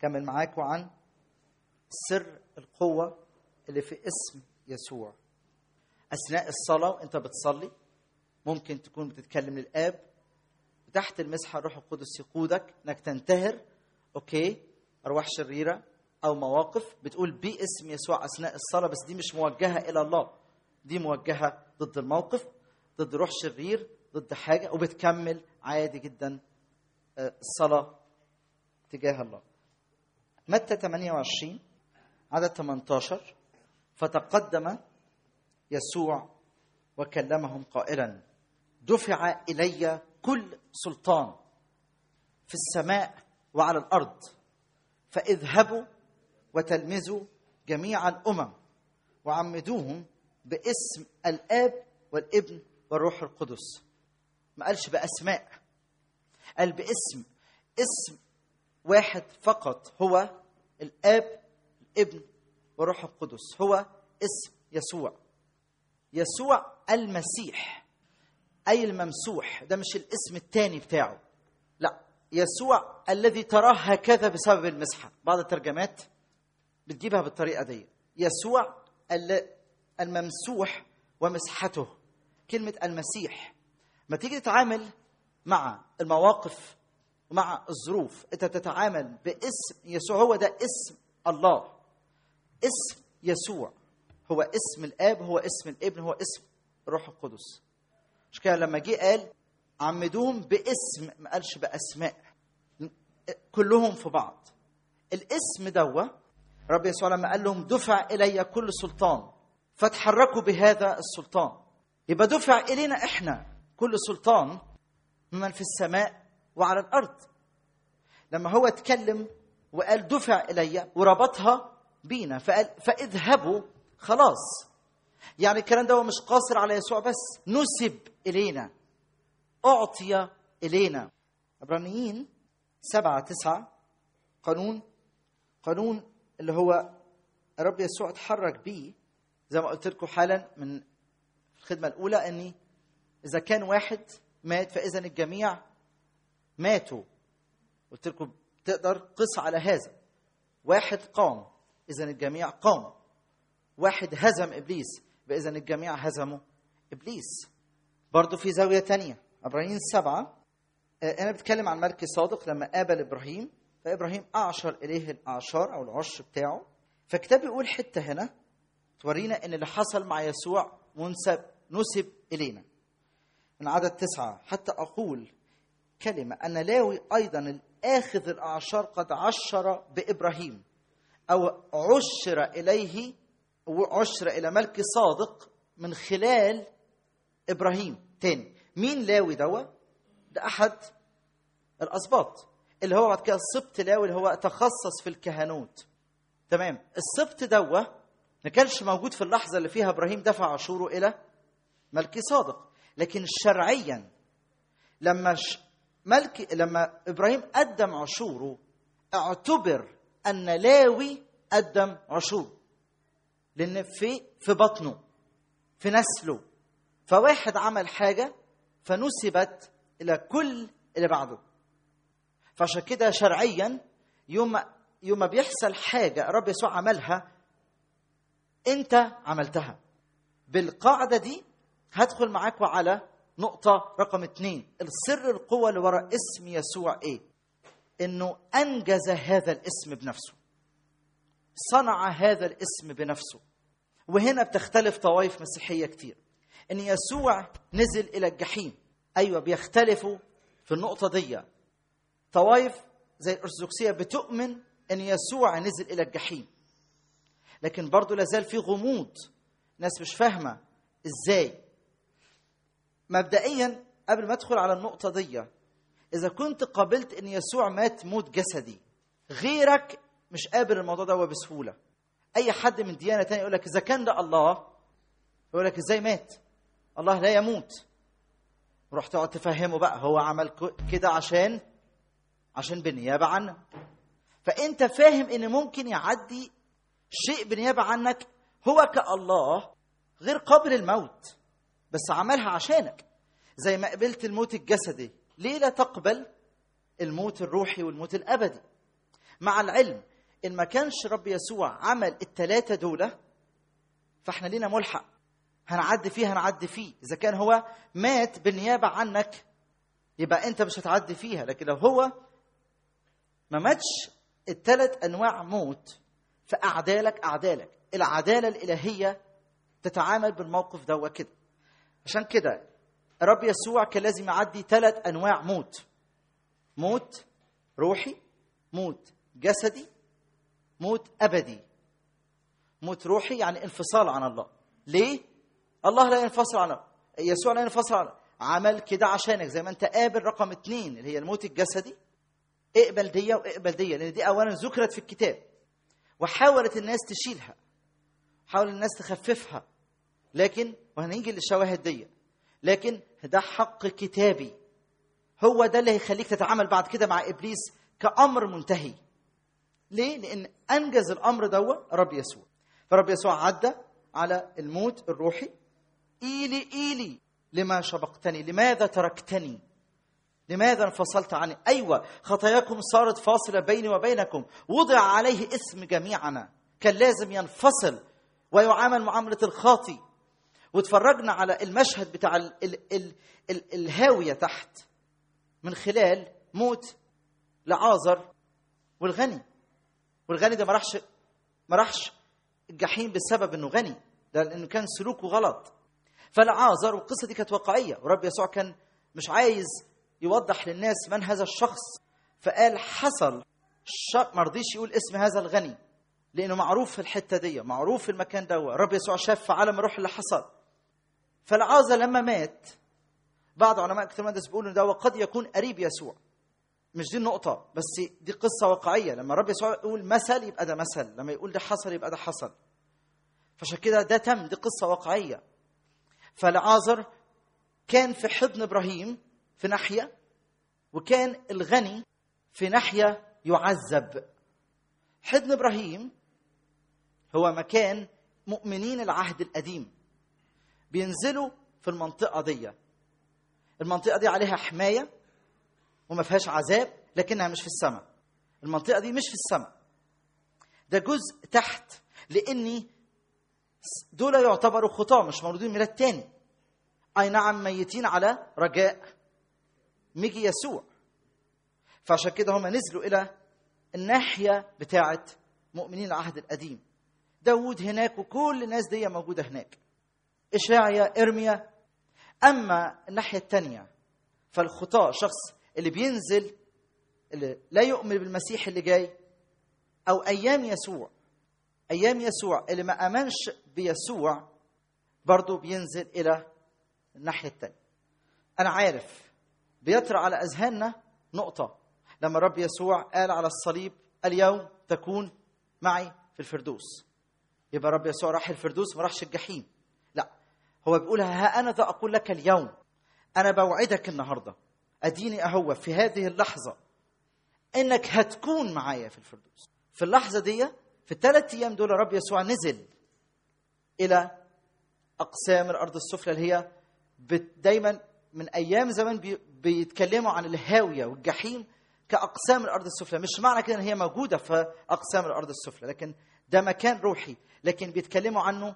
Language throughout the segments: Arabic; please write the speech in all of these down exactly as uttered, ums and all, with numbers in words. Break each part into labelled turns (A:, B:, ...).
A: كمل معاكم عن سر القوة اللي في اسم يسوع. أثناء الصلاة وأنت بتصلي ممكن تكون بتتكلم للآب، تحت المسحة الروح القدس يقودك انك تنتهر اوكي ارواح شريره او مواقف بتقول باسم يسوع اثناء الصلاه، بس دي مش موجهه الى الله، دي موجهه ضد الموقف، ضد روح شرير، ضد حاجه، وبتكمل عادي جدا الصلاه تجاه الله. متى ثمانية وعشرين عدد ثمانية عشر، فتقدم يسوع وكلمهم قائلا دفع إلي كل سلطان في السماء وعلى الأرض، فاذهبوا وتلمذوا جميع الأمم وعمدوهم باسم الآب والابن والروح القدس. ما قالش بأسماء، قال باسم. اسم واحد فقط هو الآب الابن والروح القدس، هو اسم يسوع. يسوع المسيح أي الممسوح، ده مش الاسم الثاني بتاعه، لا، يسوع الذي تراه هكذا بسبب المسحة. بعض الترجمات بتجيبها بالطريقة دي، يسوع الممسوح ومسحته. كلمة المسيح ما تيجي تتعامل مع المواقف ومع الظروف، انت تتعامل باسم يسوع، هو ده اسم الله. اسم يسوع هو اسم الآب، هو اسم الابن، هو اسم الروح القدس. مش كده لما جه قال عمدوهم باسم، ما قالش بأسماء، كلهم في بعض. الاسم دوا رب يسوع لما قال لهم دفع إلي كل سلطان فتحركوا بهذا السلطان، يبقى دفع إلينا إحنا كل سلطان من في السماء وعلى الأرض. لما هو اتكلم وقال دفع إلي وربطها بينا، فقال فاذهبوا، خلاص. يعني الكلام ده مش قاصر على يسوع بس، نسب إلينا، أعطي إلينا. عبرانيين سبعة تسعة، قانون قانون اللي هو رب يسوع اتحرك بيه زي ما قلت لكم حالا من الخدمة الأولى، أني إذا كان واحد مات فإذا الجميع ماتوا. قلت لكم تقدر قص على هذا. واحد قام إذا الجميع قام. واحد هزم إبليس بإذا الجميع هزموا إبليس. برضو في زاوية تانية عبرانيين سبعة، أنا بتكلم عن ملك صادق لما قابل إبراهيم، فإبراهيم أعشر إليه الأعشار أو العشر بتاعه. فكتاب يقول حتة هنا تورينا أن اللي حصل مع يسوع منسب نسب إلينا. من عدد تسعة، حتى أقول كلمة أن لاوي أيضا الآخذ الأعشار قد عشر بإبراهيم، أو عشر إليه وعشر إلى ملك صادق من خلال إبراهيم. تاني، مين لاوي دوا؟ ده أحد الأسباط اللي هو بعد كده السبط لاوي اللي هو تخصص في الكهنوت. تمام، السبط دوا ما كانش موجود في اللحظة اللي فيها إبراهيم دفع عشوره إلى ملك صادق، لكن شرعيا لما ش... ملك لما إبراهيم قدم عشوره اعتبر أن لاوي قدم عشوره، لأن في في بطنه في نسله، فواحد عمل حاجة فنسبت إلى كل اللي بعده. فعشان كده شرعيا يوم يوم بيحصل حاجة رب يسوع عملها أنت عملتها. بالقاعدة دي هدخل معاكم على نقطة رقم اتنين، السر القوة اللي وراء اسم يسوع إيه؟ إنه أنجز هذا الاسم بنفسه، صنع هذا الاسم بنفسه. وهنا بتختلف طوائف مسيحية كتير، إن يسوع نزل إلى الجحيم. أيوة بيختلفوا في النقطة دي. طوائف زي الأرثوذكسية بتؤمن إن يسوع نزل إلى الجحيم، لكن برضو لازال في غموض، ناس مش فاهمة إزاي. مبدئيا قبل ما أدخل على النقطة دي، إذا كنت قابلت إن يسوع مات موت جسدي، غيرك مش قابل الموضوع ده بسهولة. أي حد من ديانة تانية يقول لك إذا كان ده الله، يقول لك إزاي مات؟ الله لا يموت. ورح تقعد تفهمه بقى هو عمل كده عشان عشان بالنيابة عنك. فأنت فاهم إن ممكن يعدي شيء بالنيابة عنك، هو كالله غير قابل الموت، بس عملها عشانك. زي ما قبلت الموت الجسدي، ليه لا تقبل الموت الروحي والموت الأبدي؟ مع العلم إن ما كانش رب يسوع عمل الثلاثة دول فإحنا لينا ملحق، هنعدي فيه هنعدي فيه. إذا كان هو مات بالنيابة عنك يبقى أنت مش هتعدي فيها، لكن لو هو ما ماتش الثلاث أنواع موت فأعدالك أعدالك. العدالة الإلهية تتعامل بالموقف ده وكده. عشان كده رب يسوع كان لازم يعدي ثلاث أنواع موت: موت روحي، موت جسدي، موت أبدي. موت روحي يعني انفصال عن الله. ليه؟ الله لا ينفصل عنه، يسوع لا ينفصل عنه. عمل كده عشانك، زي ما انت قابل رقم اتنين اللي هي الموت الجسدي، اقبل دي واقبل دي، لأن دي أولا ذكرت في الكتاب وحاولت الناس تشيلها، حاول الناس تخففها، لكن وهنيجي للشواهد دي، لكن ده حق كتابي. هو ده اللي هيخليك تتعامل بعد كده مع إبليس كأمر منتهي. ليه؟ لأن أنجز الأمر ده رب يسوع. فرب يسوع عدى على الموت الروحي. إيلي إيلي لما شبقتني، لماذا تركتني، لماذا انفصلت عني؟ أيوة، خطاياكم صارت فاصلة بيني وبينكم، وضع عليه اسم جميعنا، كان لازم ينفصل ويعامل معاملة الخاطي. وتفرجنا على المشهد بتاع ال ال ال ال الهاوية تحت من خلال موت لعازر والغني. والغني ده ما راحش ما راحش الجحيم بسبب انه غني، ده لانه كان سلوكه غلط. فالعازر، والقصه دي كانت واقعيه، ورب يسوع كان مش عايز يوضح للناس من هذا الشخص، فقال حصل ما رضيش يقول اسم هذا الغني لانه معروف في الحته دي، معروف في المكان ده. رب يسوع شاف في عالم الروح اللي حصل. فالعازر لما مات، بعض علماء الكتاب المقدس بيقولوا ده وقد يكون قريب يسوع. مش دي النقطة، بس دي قصة واقعية. لما رب يسوع يقول مثل يبقى ده مثل، لما يقول ده حصل يبقى ده حصل. فعشان كده ده تم، دي قصة واقعية. فالعازر كان في حضن إبراهيم في ناحية، وكان الغني في ناحية يعذب. حضن إبراهيم هو مكان مؤمنين العهد القديم بينزلوا في المنطقة دي. المنطقة دي عليها حماية وما فيهاش عذاب، لكنها مش في السماء. المنطقة دي مش في السماء، ده جزء تحت، لأني دول يعتبروا خطاة مش مولودين ميلاد تاني. أي نعم، ميتين على رجاء مجيء يسوع. فعشان كده هم نزلوا إلى الناحية بتاعة مؤمنين العهد القديم. داود هناك وكل الناس دي موجودة هناك، إشعيا، إرميا. أما الناحية التانية فالخطاة، شخص اللي بينزل اللي لا يؤمن بالمسيح اللي جاي، أو أيام يسوع أيام يسوع اللي ما أمنش بيسوع برضو بينزل إلى الناحية التانية. أنا عارف بيطرأ على أذهاننا نقطة لما رب يسوع قال على الصليب اليوم تكون معي في الفردوس، يبقى رب يسوع راح الفردوس ما راحش الجحيم. لا، هو بيقولها ها أنا ذا أقول لك اليوم، أنا بوعدك النهاردة، أديني أهو في هذه اللحظة إنك هتكون معايا في الفردوس. في اللحظة دي، في الثلاث أيام دول، رب يسوع نزل إلى أقسام الأرض السفلى، اللي هي دايما من أيام زمان بيتكلموا عن الهاوية والجحيم كأقسام الأرض السفلى. مش معنى كده أن هي موجودة في أقسام الأرض السفلى، لكن ده مكان روحي، لكن بيتكلموا عنه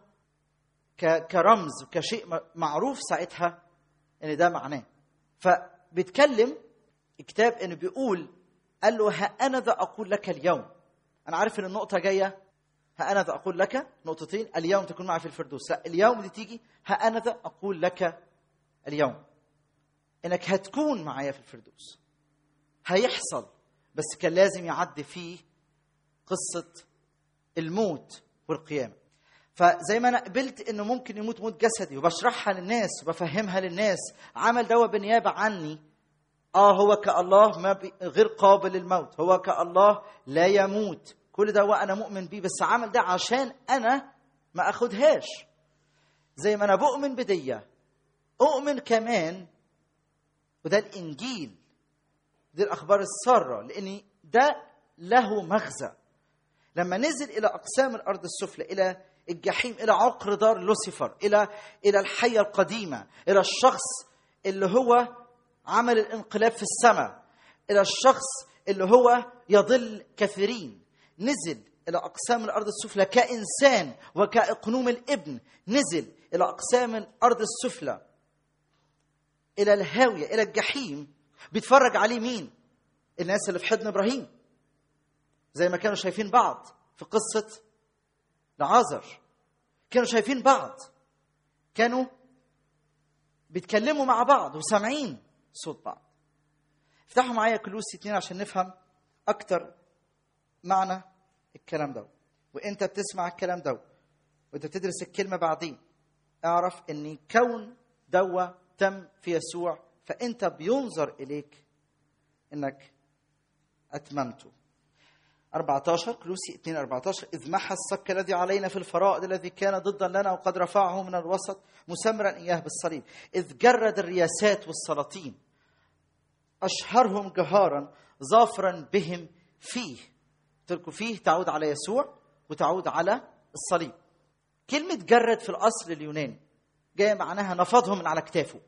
A: كرمز كشيء معروف ساعتها ان ده معناه. فبيتكلم الكتاب انه بيقول قال له ها انا ذا اقول لك اليوم. انا عارف ان النقطه جايه ها انا ذا اقول لك نقطتين، اليوم تكون معي في الفردوس. لا، اليوم دي تيجي ها انا ذا اقول لك اليوم، انك هتكون معايا في الفردوس. هيحصل، بس كان لازم يعدي فيه قصه الموت والقيامه. فزي ما انا قبلت انه ممكن يموت موت جسدي وبشرحها للناس وبفهمها للناس، عمل دوا بالنيابه عني. اه هو كالله ما غير قابل للموت، هو كالله لا يموت، كل ده وانا مؤمن بيه، بس عمل ده عشان انا ما اخدهاش. زي ما انا بؤمن بديه، اؤمن كمان، وده الانجيل، دي الاخبار الساره، لان ده له مغزى. لما نزل الى اقسام الارض السفلى، الى الجحيم، الى عقر دار لوسيفر، الى الى الحيه القديمه، الى الشخص اللي هو عمل الانقلاب في السماء، الى الشخص اللي هو يضل كثيرين. نزل إلى أقسام الأرض السفلى كإنسان، وكأقنوم الابن نزل إلى أقسام الأرض السفلى، إلى الهاوية، إلى الجحيم. بيتفرج عليه مين؟ الناس اللي في حضن إبراهيم، زي ما كانوا شايفين بعض في قصة لعازر. كانوا شايفين بعض، كانوا بيتكلموا مع بعض وسامعين صوت بعض. افتحوا معايا كولوسي اتنين عشان نفهم أكتر معنى الكلام ده. وانت بتسمع الكلام ده وانت بتدرس الكلمة بعدين، اعرف ان كون دوا تم في يسوع، فانت بينظر اليك انك اتممته. أربعة عشر كلوسي اتنين أربعة عشر إذ محى الصك الذي علينا في الفرائض الذي كان ضدا لنا وقد رفعه من الوسط مسمرا إياه بالصليب، إذ جرد الرياسات والسلاطين أشهرهم جهارا ظافرا بهم فيه. تلك فيه تعود على يسوع وتعود على الصليب. كلمة جرد في الأصل اليوناني جاء معناها نفضهم من على كتافه.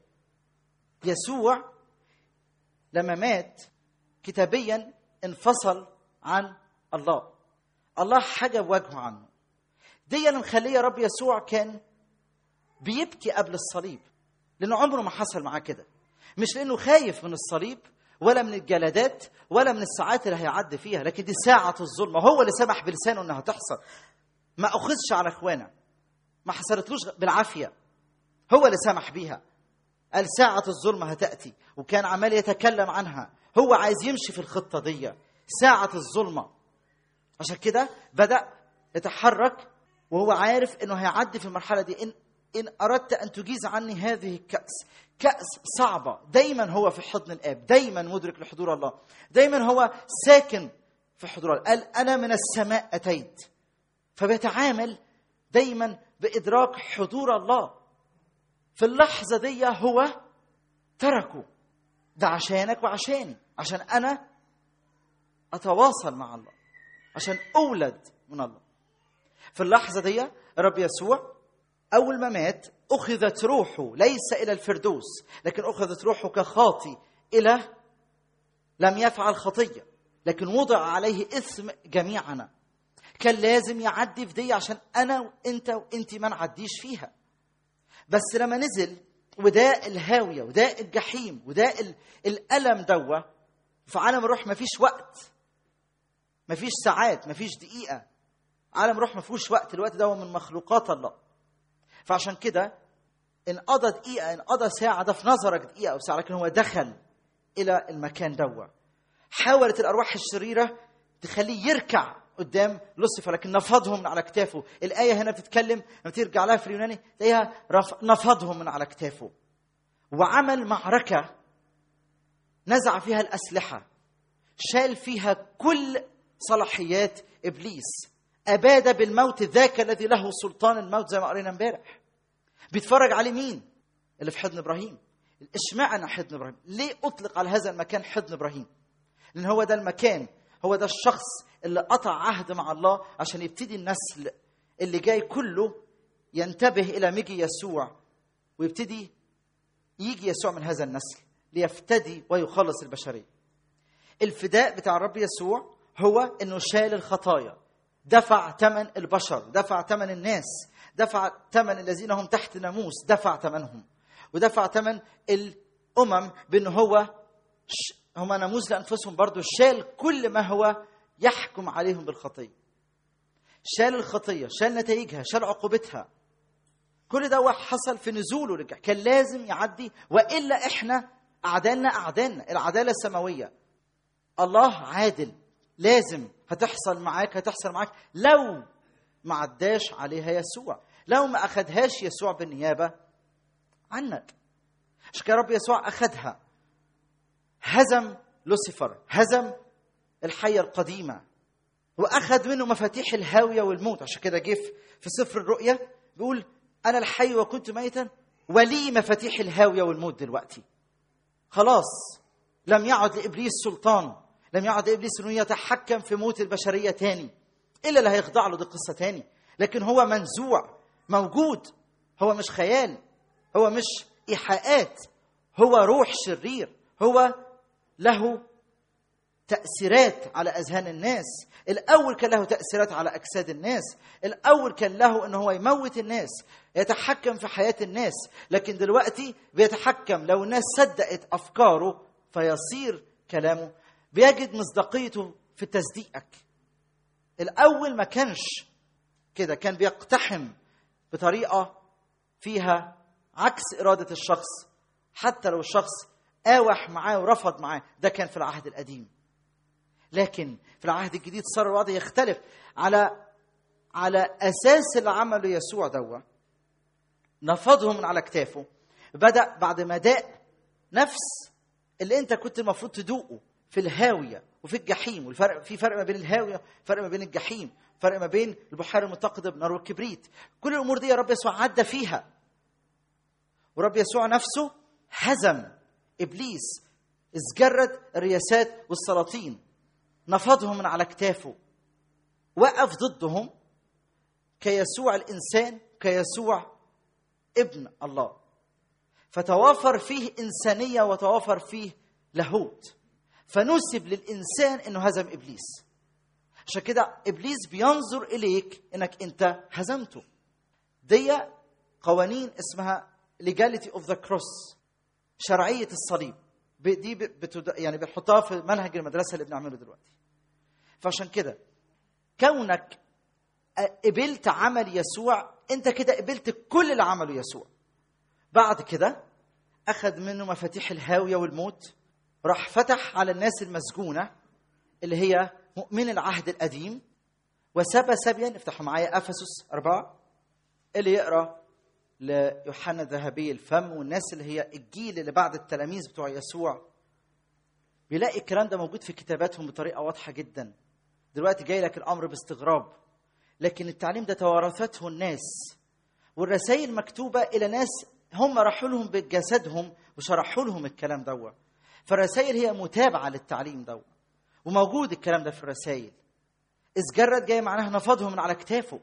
A: يسوع لما مات كتابيا انفصل عن الله، الله حجب وجهه عنه. دي اللي مخليه رب يسوع كان بيبكي قبل الصليب، لأنه عمره ما حصل معاه كده. مش لأنه خايف من الصليب ولا من الجلدات ولا من الساعات اللي هيعدي فيها، لكن دي ساعة الظلمة. هو اللي سمح بلسانه انها تحصل، ما أخذش على اخوانا، ما حصلتلوش بالعافية، هو اللي سمح بيها. قال ساعة الظلمة هتأتي، وكان عمال يتكلم عنها. هو عايز يمشي في الخطة دي، ساعة الظلمة. عشان كده بدأ يتحرك وهو عارف انه هيعدي في المرحلة دي. إن, إن أردت أن تجيز عني هذه الكأس، كأس صعبة. دايما هو في حضن الآب، دايما مدرك لحضور الله، دايما هو ساكن في حضور الله. قال أنا من السماء أتيت، فبيتعامل دايما بإدراك حضور الله. في اللحظة دي هو تركه، ده عشانك وعشاني، عشان أنا أتواصل مع الله، عشان أولد من الله. في اللحظة دي رب يسوع أول ما مات أخذت روحه ليس إلى الفردوس، لكن أخذت روحه كخاطي إلى لم يفعل خطية، لكن وضع عليه إثم جميعنا. كان لازم يعدي في دي عشان أنا وإنت وإنت ما نعديش فيها. بس لما نزل وده الهاوية وده الجحيم وده الألم دوا في عالم الروح، ما فيش وقت، ما فيش ساعات، ما فيش دقيقة. عالم الروح ما فيهوش وقت. الوقت ده من مخلوقات الله. فعشان كده إن قضى دقيقة، إن قضى ساعة، ده في نظرك دقيقة أو ساعة، لكن هو دخل إلى المكان دوا. حاولت الأرواح الشريرة تخليه يركع قدام لوسيفر، لكن نفضهم من على كتافه. الآية هنا بتتكلم لما ترجع لها في اليوناني تلاقيها نفضهم من على كتافه، وعمل معركة نزع فيها الأسلحة، شال فيها كل صلاحيات إبليس، أباد بالموت ذاك الذي له سلطان الموت، زي ما قرينا امبارح. بيتفرج عليه مين؟ اللي في حضن إبراهيم. اشمعنى حضن إبراهيم؟ ليه أطلق على هذا المكان حضن إبراهيم؟ لأن هو ده المكان، هو ده الشخص اللي قطع عهد مع الله عشان يبتدي النسل اللي جاي كله ينتبه إلى مجيء يسوع، ويبتدي يجي يسوع من هذا النسل ليفتدي ويخلص البشرية. الفداء بتاع الرب يسوع هو إنه شال الخطايا، دفع ثمن البشر، دفع ثمن الناس، دفع ثمن الذين هم تحت ناموس، دفع ثمنهم، ودفع ثمن الأمم بأنه هو هم ناموس لأنفسهم برضو. شال كل ما هو يحكم عليهم بالخطية، شال الخطية، شال نتائجها، شال عقوبتها. كل ده حصل في نزوله رجع. كان لازم يعدي، وإلا إحنا أعدالنا أعدالنا. العدالة السماوية، الله عادل، لازم هتحصل معاك هتحصل معاك لو ما عداش عليها يسوع، لو ما أخدهاش يسوع بالنيابة عنك. عشان كده رب يسوع أخدها، هزم لوسيفر، هزم الحية القديمة، وأخذ منه مفاتيح الهاوية والموت. عشان كده جه في سفر الرؤيا بيقول أنا الحي وكنت ميتا ولي مفاتيح الهاوية والموت. دلوقتي خلاص لم يعد لإبليس سلطان، لم يعد لإبليس أنه يتحكم في موت البشرية تاني، إلا اللي هيخضع له دي قصة تاني. لكن هو منزوع، موجود، هو مش خيال، هو مش إيحاءات، هو روح شرير، هو له تأثيرات على أذهان الناس. الأول كان له تأثيرات على أجساد الناس. الأول كان له أنه هو يموت الناس، يتحكم في حياة الناس. لكن دلوقتي بيتحكم لو الناس صدقت أفكاره فيصير كلامه بيجد مصداقيته في تصديقك. الأول ما كانش كده، كان بيقتحم بطريقة فيها عكس إرادة الشخص، حتى لو الشخص آوح معاه ورفض معاه. ده كان في العهد القديم. لكن في العهد الجديد صار الوضع يختلف على على أساس اللي عمله يسوع دوا. نفضهم من على كتافه، بدأ بعد ما داق نفس اللي انت كنت المفروض تدوقه في الهاوية وفي الجحيم. والفرق في فرق ما بين الهاوية، فرق ما بين الجحيم، فرق ما بين البحيرة المتقدة بنار والكبريت. كل الأمور دي يا رب يسوع عدى فيها. ورب يسوع نفسه هزم إبليس، ازجرد الرياسات والسلاطين، نفضهم من على كتافه، وقف ضدهم كيسوع الإنسان، كيسوع ابن الله. فتوافر فيه إنسانية وتوافر فيه لاهوت، فنسب للإنسان إنه هزم إبليس. عشان كده إبليس بينظر إليك إنك أنت هزمته. دي قوانين اسمها legality of the cross، شرعية الصليب. دي بتد... يعني بنحطها في منهج المدرسة اللي بنعمله دلوقتي. فعشان كده كونك قبلت عمل يسوع، انت كده قبلت كل اللي عمله يسوع. بعد كده أخذ منه مفاتيح الهاوية والموت، راح فتح على الناس المسجونة اللي هي مؤمن العهد القديم، وسبى سبيا. افتحوا معايا أفسس أربعة، اللي يقرأ ليوحنا ذهبي الفم والناس اللي هي الجيل اللي بعد التلاميذ بتوع يسوع، بيلاقي الكلام ده موجود في كتاباتهم بطريقة واضحة جدا. دلوقتي جاي لك الأمر باستغراب، لكن التعليم ده توارثته الناس، والرسائل مكتوبة إلى ناس هم راحوا لهم بجسدهم وشرحوا لهم الكلام ده. فالرسائل هي متابعة للتعليم ده، وموجود الكلام ده في الرسائل. ازجرد جاي معناها نفضهم من على كتافه،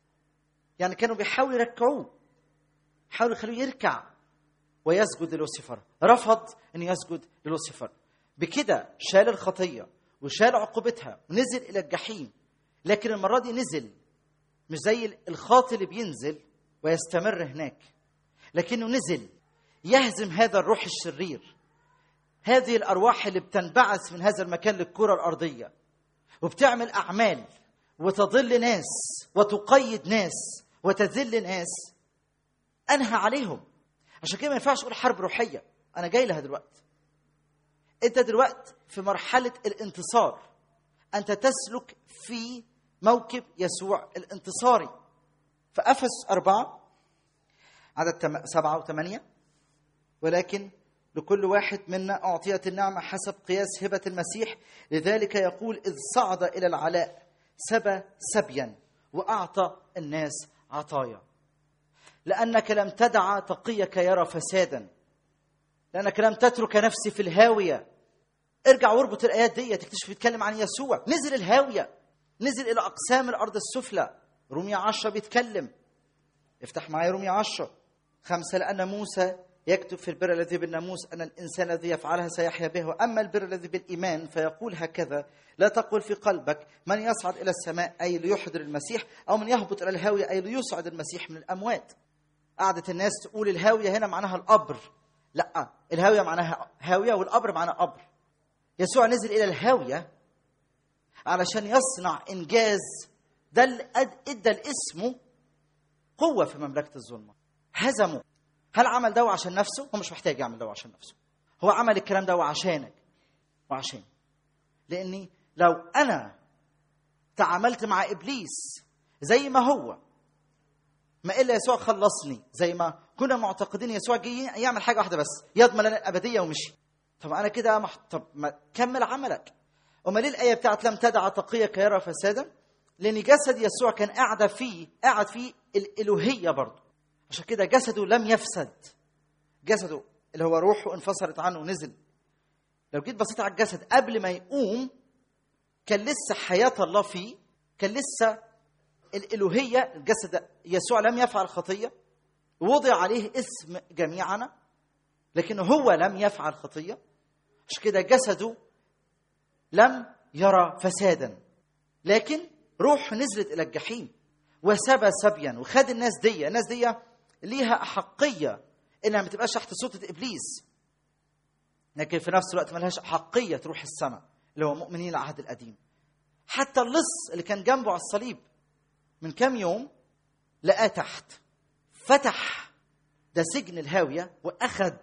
A: يعني كانوا بيحاولوا يركعوه، حاولوا يخلوه يركع ويسجد للوسيفر. رفض أن يسجد للوسيفر. بكده شال الخطية وشال عقوبتها ونزل إلى الجحيم. لكن المرة دي نزل مش زي الخاطئ اللي بينزل ويستمر هناك، لكنه نزل يهزم هذا الروح الشرير، هذه الأرواح اللي بتنبعث من هذا المكان للكرة الأرضية وبتعمل أعمال وتضل ناس وتقيد ناس وتذل ناس. أنهى عليهم. عشان كده ما ينفعش أقول حرب روحية، أنا جاي لها دلوقتي. أنت دلوقتي في مرحلة الانتصار، أنت تسلك في موكب يسوع الانتصاري. فأفسس أربعة عدد سبعة وثمانية، ولكن لكل واحد منا أعطيت النعمة حسب قياس هبة المسيح، لذلك يقول إذ صعد إلى العلاء سبى سبيا وأعطى الناس عطايا. لأنك لم تدع تقيك يرى فسادا، لأنك لم تترك نفسي في الهاوية. ارجع واربط الآيات دي تكتشف يتكلم عن يسوع. نزل الهاوية، نزل إلى أقسام الأرض السفلى. رومية عشرة بيتكلم، افتح معي رومية عشرة خمسة. لأن موسى يكتب في البر الذي بالناموس أن الإنسان الذي يفعلها سيحيا به، وأما البر الذي بالإيمان فيقول هكذا: لا تقل في قلبك من يصعد إلى السماء أي ليحضر المسيح، أو من يهبط إلى الهاوية أي ليصعد المسيح من الأموات. قعدت الناس تقول الهاوية هنا معناها القبر. لا، الهاوية معناها هاوية والقبر معناها قبر. يسوع نزل إلى الهاوية علشان يصنع إنجاز ده اللي ادى لاسمه قوة في مملكة الظلمة. هزمه. هل عمل ده عشان نفسه؟ هو مش محتاج يعمل ده عشان نفسه. هو عمل الكلام ده عشانك وعشان. لأني لو أنا تعاملت مع إبليس زي ما هو، ما إلا يسوع خلصني. زي ما كنا معتقدين يسوع جاي يعمل حاجة واحدة بس، يضمن لنا الأبدية ومشي. طب أنا كده مح... طب ما كمل عملك. وما ليه الآية بتاعت لم تدع تقيك يرى فسادا؟ لأن جسد يسوع كان قاعد فيه قاعد فيه الإلوهية برضه. عشان كده جسده لم يفسد. جسده اللي هو روحه انفصلت عنه ونزل. لو جيت بصيت على الجسد قبل ما يقوم كان لسه حياة الله فيه، كان لسه الإلوهية. الجسد يسوع لم يفعل خطية، وضع عليه اسم جميعنا، لكنه هو لم يفعل خطية. عشان كده جسده لم يرى فسادا، لكن روح نزلت إلى الجحيم وسبى سبيا وخد الناس دي. الناس دي ليها أحقية إنها ما تبقاش تحت سلطة إبليس، لكن في نفس الوقت ما لهاش أحقية تروح السماء، اللي هو مؤمنين العهد القديم. حتى اللص اللي كان جنبه على الصليب من كام يوم لقاه تحت، فتح ده سجن الهاوية وأخذ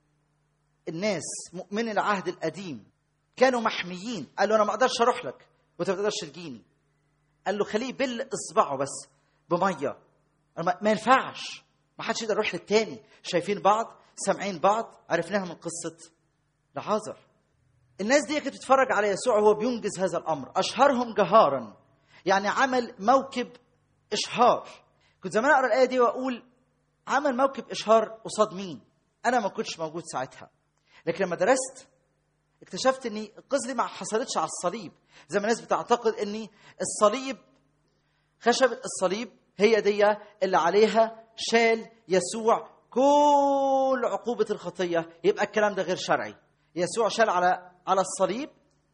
A: الناس مؤمنين العهد القديم كانوا محميين. قال له أنا ما أقدرش أروح لك وأنت ما تقدرش تجيني. قال له خليه بل إصبعه بس بمية، ما ينفعش، ما حدش يقدر يروح للتاني. شايفين بعض، سامعين بعض، عرفناها من قصة لعازر. الناس دي كانت تتفرج على يسوع وهو بينجز هذا الأمر، أشهرهم جهارا، يعني عمل موكب إشهار. كنت زمان أقرأ الآية دي وأقول عمل موكب إشهار قصاد مين؟ أنا ما كنتش موجود ساعتها، لكن لما درست اكتشفت أن القصة دي ما حصلتش على الصليب زي ما الناس بتعتقد أن الصليب، خشبة الصليب هي دي اللي عليها شال يسوع كل عقوبة الخطية. يبقى الكلام ده غير شرعي. يسوع شال على على الصليب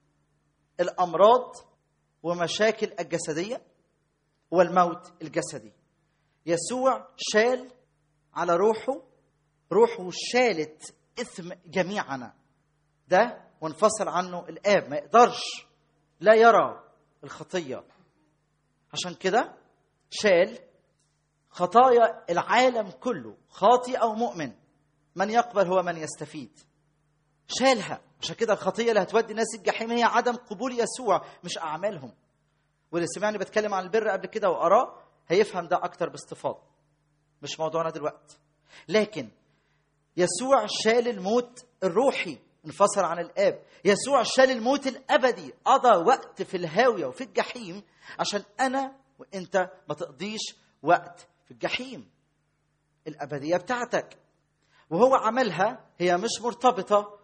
A: الأمراض ومشاكل الجسدية والموت الجسدي. يسوع شال على روحه، روحه شالت إثم جميعنا ده وانفصل عنه الآب، ما يقدرش، لا يرى الخطية. عشان كده شال خطايا العالم كله، خاطئ أو مؤمن، من يقبل هو من يستفيد. شالها. عشان كده الخطية اللي هتودي الناس الجحيم هي عدم قبول يسوع مش أعمالهم. واللي سمعني بتكلم عن البر قبل كده وأراه هيفهم ده أكتر باستفاضة، مش موضوعنا دلوقتي. لكن يسوع شال الموت الروحي، انفصل عن الآب. يسوع شال الموت الأبدي، قضى وقت في الهاوية وفي الجحيم عشان أنا وإنت ما تقضيش وقت في الجحيم. الأبدية بتاعتك، وهو عملها هي مش مرتبطة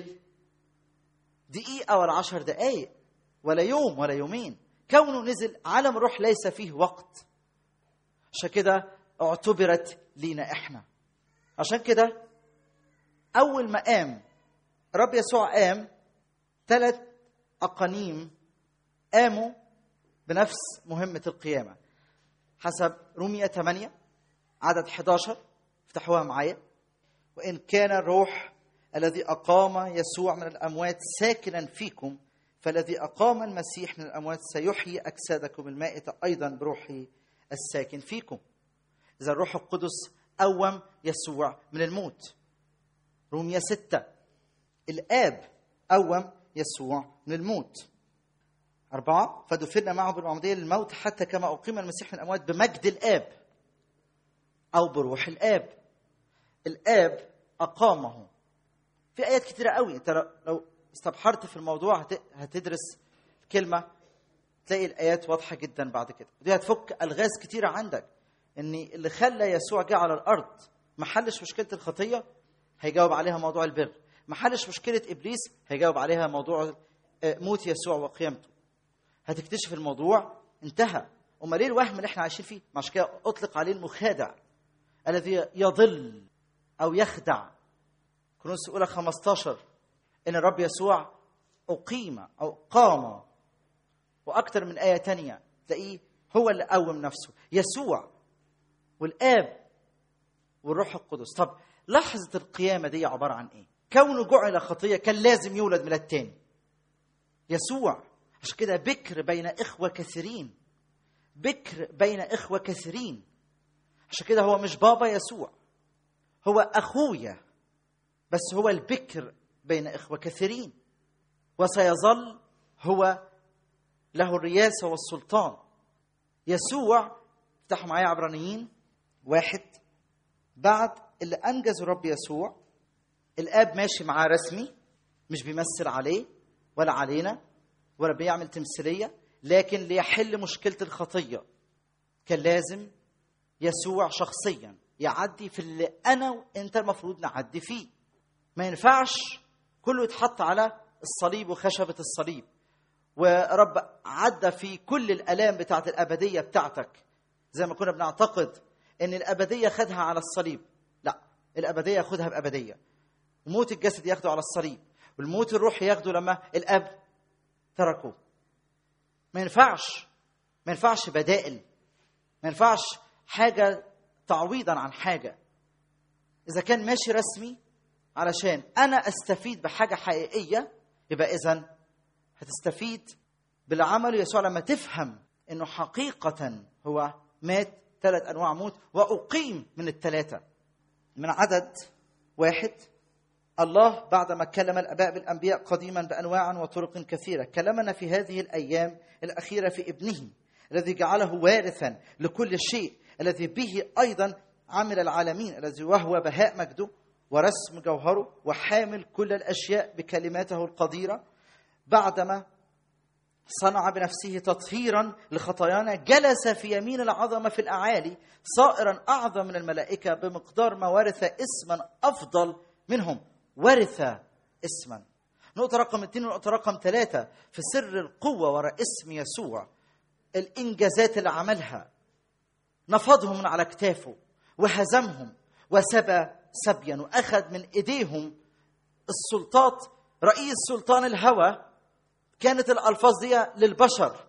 A: بالدقيقة ولا عشر دقايق ولا يوم ولا يومين. كونه نزل عالم الروح ليس فيه وقت، عشان كده اعتبرت لينا إحنا. عشان كده أول ما قام رب يسوع قام، ثلاث أقانيم قاموا بنفس مهمة القيامة حسب رومية ثمانية عدد أحد عشر. افتحوها معايا. وإن كان الروح الذي أقام يسوع من الأموات ساكنا فيكم، فالذي أقام المسيح من الأموات سيحيي أجسادكم المائتة أيضا بروحه الساكن فيكم. إذا الروح القدس قوم يسوع من الموت. رومية ستة الآب قوم يسوع من الموت. أربعة فدفنا معه بالمعمودية للموت حتى كما أقيم المسيح من الأموات بمجد الآب أو بروح الآب. الآب أقامه. في آيات كتيرة قوي، أنت لو استبحرت في الموضوع هتدرس كلمة تلاقي الآيات واضحة جدا بعد كده. ودي هتفك ألغاز كتيرة عندك، إن اللي خلى يسوع جه على الأرض ما حلش مشكلة الخطية هيجاوب عليها موضوع البر، ما حلش مشكلة إبليس هيجاوب عليها موضوع موت يسوع وقيامته. هتكتشف الموضوع انتهى. وما ليه الوهم اللي احنا عايشين فيه؟ عشان كده أطلق عليه المخادع الذي يضل أو يخدع. كورنثوس الأولى خمسة عشر إن الرب يسوع أقيم أو قام، وأكثر من آية تانية تلاقيه هو اللي قوم نفسه، يسوع والآب والروح القدس. طب لحظة القيامة دي عبارة عن إيه؟ كونه جعل خطية كان لازم يولد من التاني. يسوع عشان كده بكر بين إخوة كثيرين، بكر بين إخوة كثيرين. عشان كده هو مش بابا يسوع، هو أخويا، بس هو البكر بين إخوة كثيرين، وسيظل هو له الرياسة والسلطان. يسوع، افتحوا معايا عبرانيين واحد. بعد اللي أنجز الرب يسوع الآب ماشي معاه رسمي، مش بيمثل عليه ولا علينا ولا بيعمل تمثيلية، لكن ليحل مشكلة الخطية كان لازم يسوع شخصيا يعدي في اللي أنا وإنت المفروض نعدي فيه. ما ينفعش كله يتحط على الصليب وخشبة الصليب، ورب عدى في كل الآلام بتاعت الأبدية بتاعتك زي ما كنا بنعتقد إن الأبدية خدها على الصليب. لا، الأبدية خدها بأبدية. وموت الجسد ياخده على الصليب، والموت الروحي ياخده لما الأب تركوا. ما ينفعش ما ينفعش بدائل، ما ينفعش حاجة تعويضا عن حاجة. إذا كان ماشي رسمي علشان أنا أستفيد بحاجة حقيقية، يبقى إذن هتستفيد بالعمل يسوع لما تفهم إنه حقيقة هو مات ثلاث أنواع موت وأقيم من الثلاثة. من عدد واحد، الله بعدما كلم الآباء بالأنبياء قديما بأنواع وطرق كثيرة، كلمنا في هذه الأيام الأخيرة في ابنه الذي جعله وارثا لكل شيء، الذي به أيضا عمل العالمين، الذي وهو بهاء مجده ورسم جوهره وحامل كل الأشياء بكلماته القديرة، بعدما صنع بنفسه تطهيرا لخطايانا، جلس في يمين العظمة في الأعالي صائرا أعظم من الملائكة بمقدار ما ورث اسما أفضل منهم. ورث اسما. نقطة رقم اثنين ونقطة رقم ثلاثة، في سر القوة وراء اسم يسوع، الإنجازات اللي عملها، نفضهم من على كتافه وهزمهم وسبى سبيا وأخذ من إيديهم السلطات. رئيس سلطان الهوى كانت الألفاظ دي للبشر،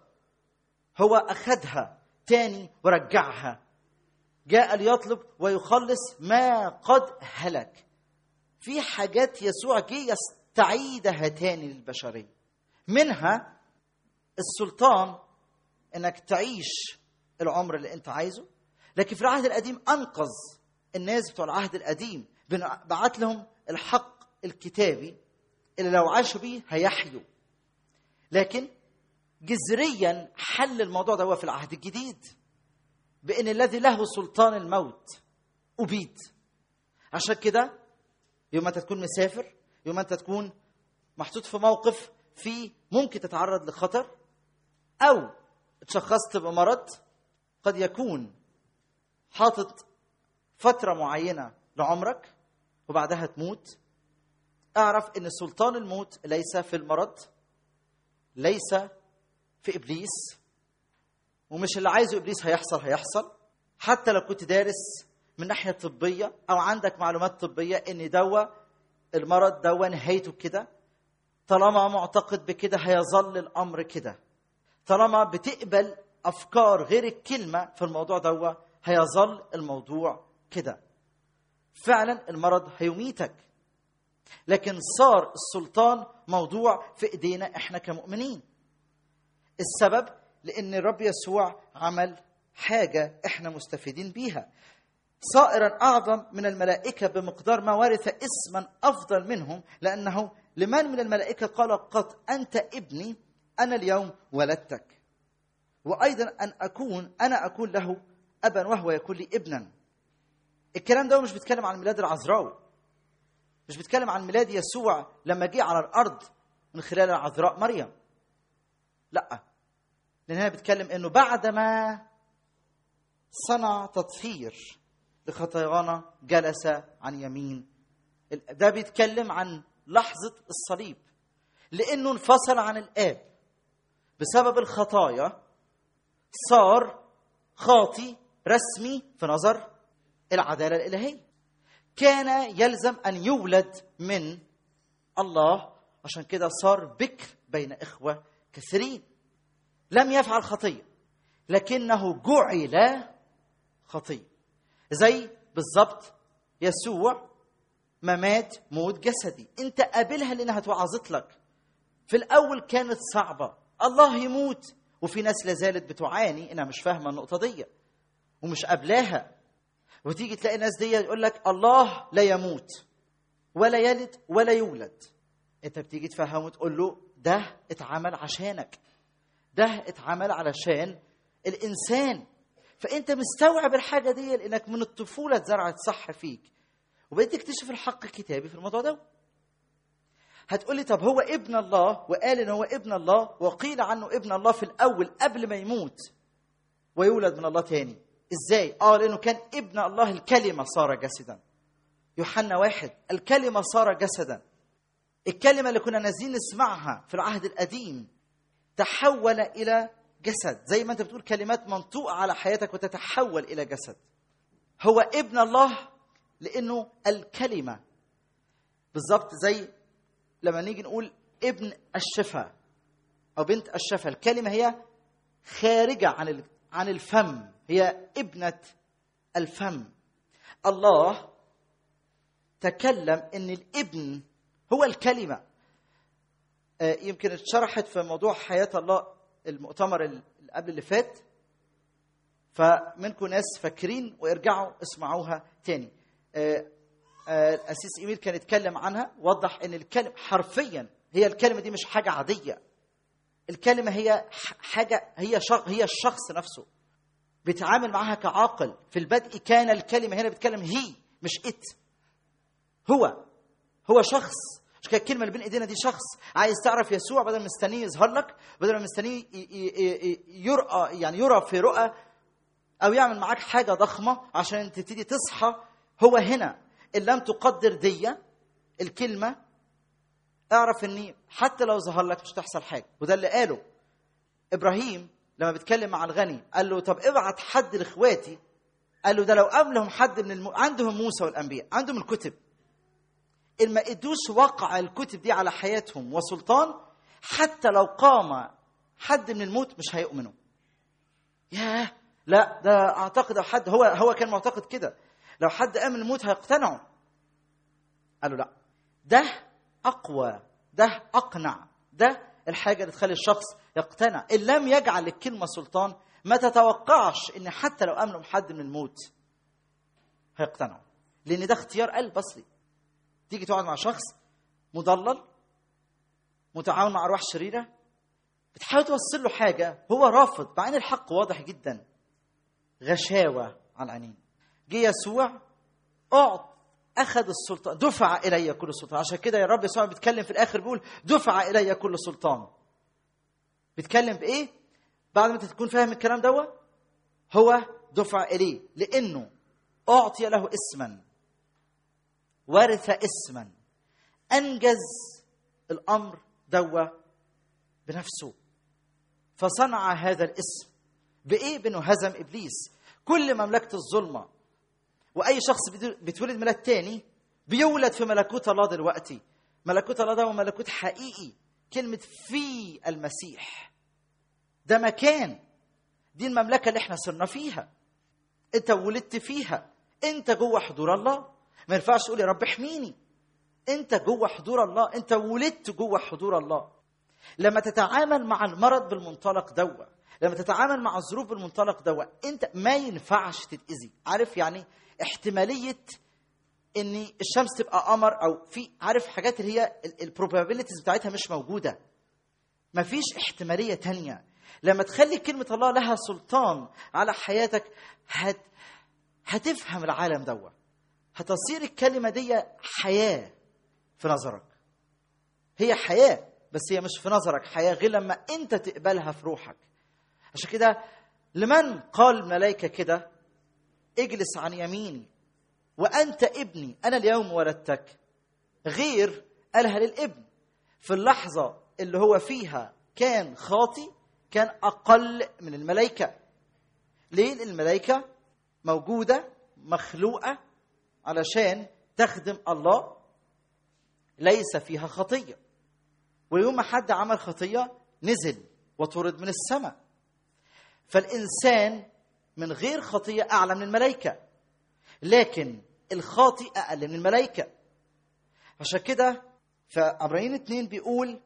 A: هو أخذها تاني ورجعها. جاء ليطلب ويخلص ما قد هلك. في حاجات يسوع جه يستعيدها تاني للبشرية، منها السلطان انك تعيش العمر اللي انت عايزه. لكن في العهد القديم انقذ الناس بتوع العهد القديم، بعت لهم الحق الكتابي اللي لو عاشوا بيه هيحيوا. لكن جذريا حل الموضوع ده في العهد الجديد بان الذي له سلطان الموت أبيد. عشان كده يوم انت تكون مسافر، يوم انت تكون محطوط في موقف فيه ممكن تتعرض لخطر او اتشخصت بمرض قد يكون حاطط فترة معينة لعمرك وبعدها تموت، اعرف ان سلطان الموت ليس في المرض، ليس في إبليس، ومش اللي عايزه إبليس هيحصل هيحصل. حتى لو كنت دارس من ناحية طبية أو عندك معلومات طبية إن دواء المرض دواء نهايته كده، طالما معتقد بكده هيظل الأمر كده. طالما بتقبل أفكار غير الكلمة في الموضوع دواء هيظل الموضوع كده. فعلا المرض هيميتك، لكن صار السلطان موضوع في إيدينا إحنا كمؤمنين. السبب لأن الرب يسوع عمل حاجة إحنا مستفيدين بيها، صائرا أعظم من الملائكة بمقدار ما ورث اسما أفضل منهم، لأنه لمن من الملائكة قال قد أنت ابني أنا اليوم ولدتك، وأيضا أن أكون أنا أكون له أبا وهو يكون لي ابنا. الكلام ده مش بيتكلم عن ميلاد العذراء، مش بيتكلم عن ميلاد يسوع لما جه على الأرض من خلال العذراء مريم، لا، لأن هنا بيتكلم إنه بعدما صنع تطهير لخطايانا جلس عن يمين. ده بيتكلم عن لحظة الصليب، لأنه انفصل عن الآب بسبب الخطايا، صار خاطي رسمي في نظر العدالة الإلهية. كان يلزم أن يولد من الله، عشان كده صار بكر بين إخوة كثيرين. لم يفعل خطية لكنه جعل خطية، زي بالضبط يسوع ما مات موت جسدي. انت قابلها لانها توعظت لك. في الاول كانت صعبة، الله يموت، وفي ناس لازالت بتعاني انها مش فاهمة النقطة دي ومش قابلاها. وتيجي تلاقي الناس دي يقول لك الله لا يموت ولا يلد ولا يولد. انت بتيجي تفهمه وتقول له ده اتعمل عشانك، ده اتعمل علشان الانسان. فانت مستوعب الحاجه دي لانك من الطفوله اتزرعت صح فيك، وبقيت تكتشف الحق الكتابي في الموضوع ده. هتقولي طب هو ابن الله وقال ان هو ابن الله وقيل عنه ابن الله في الاول قبل ما يموت ويولد من الله تاني، ازاي؟ اه لانه كان ابن الله، الكلمه صار جسدا. يوحنا واحد، الكلمه صار جسدا. الكلمه اللي كنا نازلين نسمعها في العهد القديم تحول الى جسد، زي ما انت بتقول كلمات منطوقة على حياتك وتتحول إلى جسد. هو ابن الله لأنه الكلمة، بالضبط زي لما نيجي نقول ابن الشفاء. أو بنت الشفة. الكلمة هي خارجة عن عن الفم، هي ابنة الفم. الله تكلم إن الابن هو الكلمة. يمكن اتشرحت في موضوع حياة الله المؤتمر اللي قبل اللي فات، فمنكم ناس فاكرين وارجعوا اسمعوها تاني. الأسيس إيميل كان يتكلم عنها، وضح إن الكلمة حرفيا هي الكلمة دي مش حاجة عادية. الكلمة هي حاجة، هي شخص، هي الشخص نفسه بيتعامل معها كعاقل. في البدء كان الكلمة، هنا بيتكلم هي مش إت، هو هو شخص. مش كده الكلمة اللي بين ايدينا دي شخص. عايز تعرف يسوع، بدل ما مستنيه يظهر لك، بدل ما مستنيه يرأى يعني يرى في رؤى او يعمل معاك حاجة ضخمة عشان تبتدي تصحى، هو هنا. ان لم تقدر دي الكلمة، اعرف اني حتى لو ظهر لك مش تحصل حاجة. وده اللي قاله ابراهيم لما بيتكلم مع الغني، قال له طب ابعت حد لاخواتي. قال له ده لو قابلهم حد من الم... عندهم موسى والانبياء، عندهم الكتب، إن ما ادوش وقع الكتب دي على حياتهم وسلطان، حتى لو قام حد من الموت مش هيؤمنوا. ياه، لا ده اعتقد حد، هو هو كان معتقد كده، لو حد قام من الموت هيقتنعوا. قالوا لا، ده اقوى، ده اقنع، ده الحاجه اللي تخلي الشخص يقتنع. ان لم يجعل الكلمه سلطان، ما تتوقعش ان حتى لو امنوا حد من الموت هيقتنعوا، لان ده اختيار قلب بصري. تيجي تقعد مع شخص مضلل متعاون مع ارواح شريره، بتحاول توصل له حاجه هو رافض، مع ان الحق واضح جدا. غشاوه على العينين. جه يسوع اعط اخذ السلطان، دفع الي كل سلطان. عشان كده يا رب يسوع بيتكلم في الاخر بيقول دفع الي كل سلطان. بيتكلم بايه بعد ما تكون فاهم الكلام دوت؟ هو دفع اليه لانه اعطي له اسما، ورث اسما، انجز الامر دوا بنفسه، فصنع هذا الاسم بايه؟ بانه هزم ابليس. كل مملكه الظلمه، واي شخص بيتولد ميلاد تاني بيولد في ملكوت الله. دلوقتي ملكوت الله ده هو ملكوت حقيقي. كلمه في المسيح ده مكان، دي المملكه اللي احنا صرنا فيها. انت ولدت فيها، انت جوه حضور الله. ما ينفعش تقول يا رب احميني، انت جوه حضور الله، انت ولدت جوه حضور الله. لما تتعامل مع المرض بالمنطلق دوا، لما تتعامل مع الظروف بالمنطلق دوا، انت ما ينفعش تتأذي. عارف يعني احتماليه ان الشمس تبقى قمر، او في عارف حاجات اللي هي البروبابيليتيز بتاعتها مش موجوده، ما فيش احتماليه تانية. لما تخلي كلمه الله لها سلطان على حياتك، هت هتفهم العالم دوا، هتصير الكلمة دي حياة في نظرك. هي حياة، بس هي مش في نظرك حياة غير لما انت تقبلها في روحك. عشان كده لمن قال الملائكة كده اجلس عن يميني وأنت ابني أنا اليوم ولدتك، غير قالها للابن في اللحظة اللي هو فيها كان خاطي، كان أقل من الملائكة. ليه؟ الملائكة موجودة مخلوقة علشان تخدم الله، ليس فيها خطية. ويوم ما حد عمل خطية نزل وطرد من السماء. فالإنسان من غير خطية أعلى من الملائكة، لكن الخاطئ أقل من الملائكة. عشان كده فعبرانيين اتنين بيقول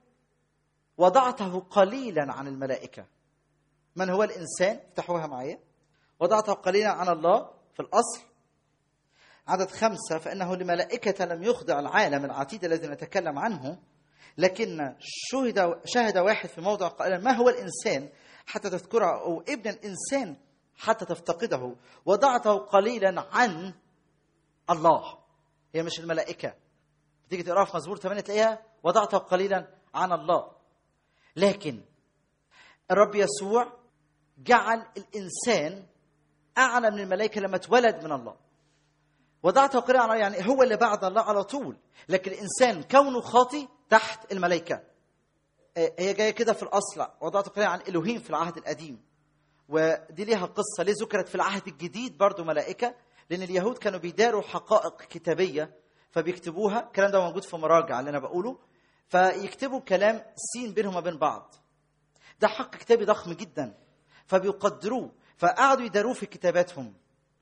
A: وضعته قليلا عن الملائكة. من هو الإنسان؟ افتحوها معايا. وضعته قليلا عن الله في الأصل. عدد خمسة، فإنه لملائكة لم يخضع العالم العتيد الذي نتكلم عنه، لكن شهد شهد واحد في موضع قائلا ما هو الإنسان حتى تذكره، أو ابن الإنسان حتى تفتقده. وضعته قليلا عن الله. هي مش الملائكة. بتيجي تقرأ في مزمور ثمانية تلاقيها وضعته قليلا عن الله. لكن الرب يسوع جعل الإنسان أعلى من الملائكة لما اتولد من الله. وضعته قليلا عن الله يعني هو اللي بعد الله على طول، لكن الإنسان كونه خاطي تحت الملائكة. هي جاية كده في الأصل. وضعته قليلا عن إلهيم في العهد القديم، ودي ليها قصة ليه ذكرت في العهد الجديد برضو ملائكة، لأن اليهود كانوا بيداروا حقائق كتابية فبيكتبوها. الكلام ده موجود في مراجع اللي أنا بقوله، فيكتبوا كلام سين بينهم وبين بعض. ده حق كتابي ضخم جدا، فبيقدروه، فقعدوا يداروه في كتاباتهم.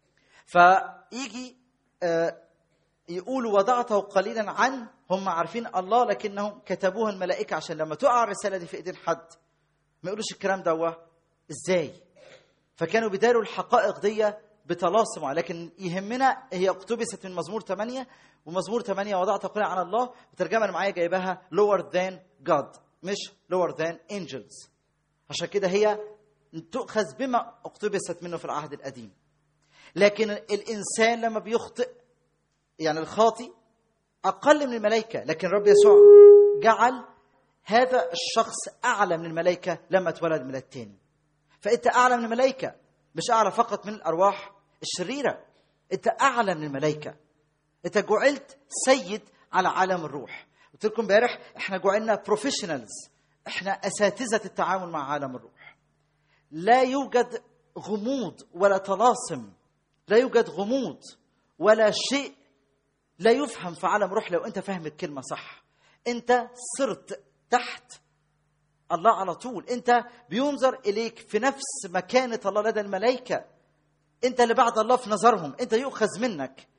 A: فيجي آه يقولوا وضعته قليلا عن، هم عارفين الله لكنهم كتبوها الملائكة عشان لما تقع الرسالة دي في ايدين حد ما يقولوش الكلام ده ازاي. فكانوا بيداروا الحقائق دي بطلاسم، لكن يهمنا هي اقتبست من مزمور ثمانية، ومزمور ثمانية وضعته قليلا عن الله الترجمة اللي معايا جايبها lower than God مش lower than angels، عشان كده هي تؤخذ بما اقتبست منه في العهد القديم. لكن الإنسان لما بيخطئ، يعني الخاطئ أقل من الملائكة، لكن رب يسوع جعل هذا الشخص أعلى من الملائكة لما اتولد من التاني. فأنت أعلى من الملائكة، مش أعلى فقط من الأرواح الشريرة، أنت أعلى من الملائكة. أنت جعلت سيد على عالم الروح. قلت لكم امبارح احنا جعلنا بروفيشنالز، احنا أساتذة التعامل مع عالم الروح. لا يوجد غموض ولا طلاسم، لا يوجد غموض ولا شيء لا يفهم في عالم روح لو أنت فاهم الكلمة صح. أنت صرت تحت الله على طول، أنت بينظر إليك في نفس مكانة الله لدى الملائكة، أنت اللي بعد الله في نظرهم، أنت يؤخذ منك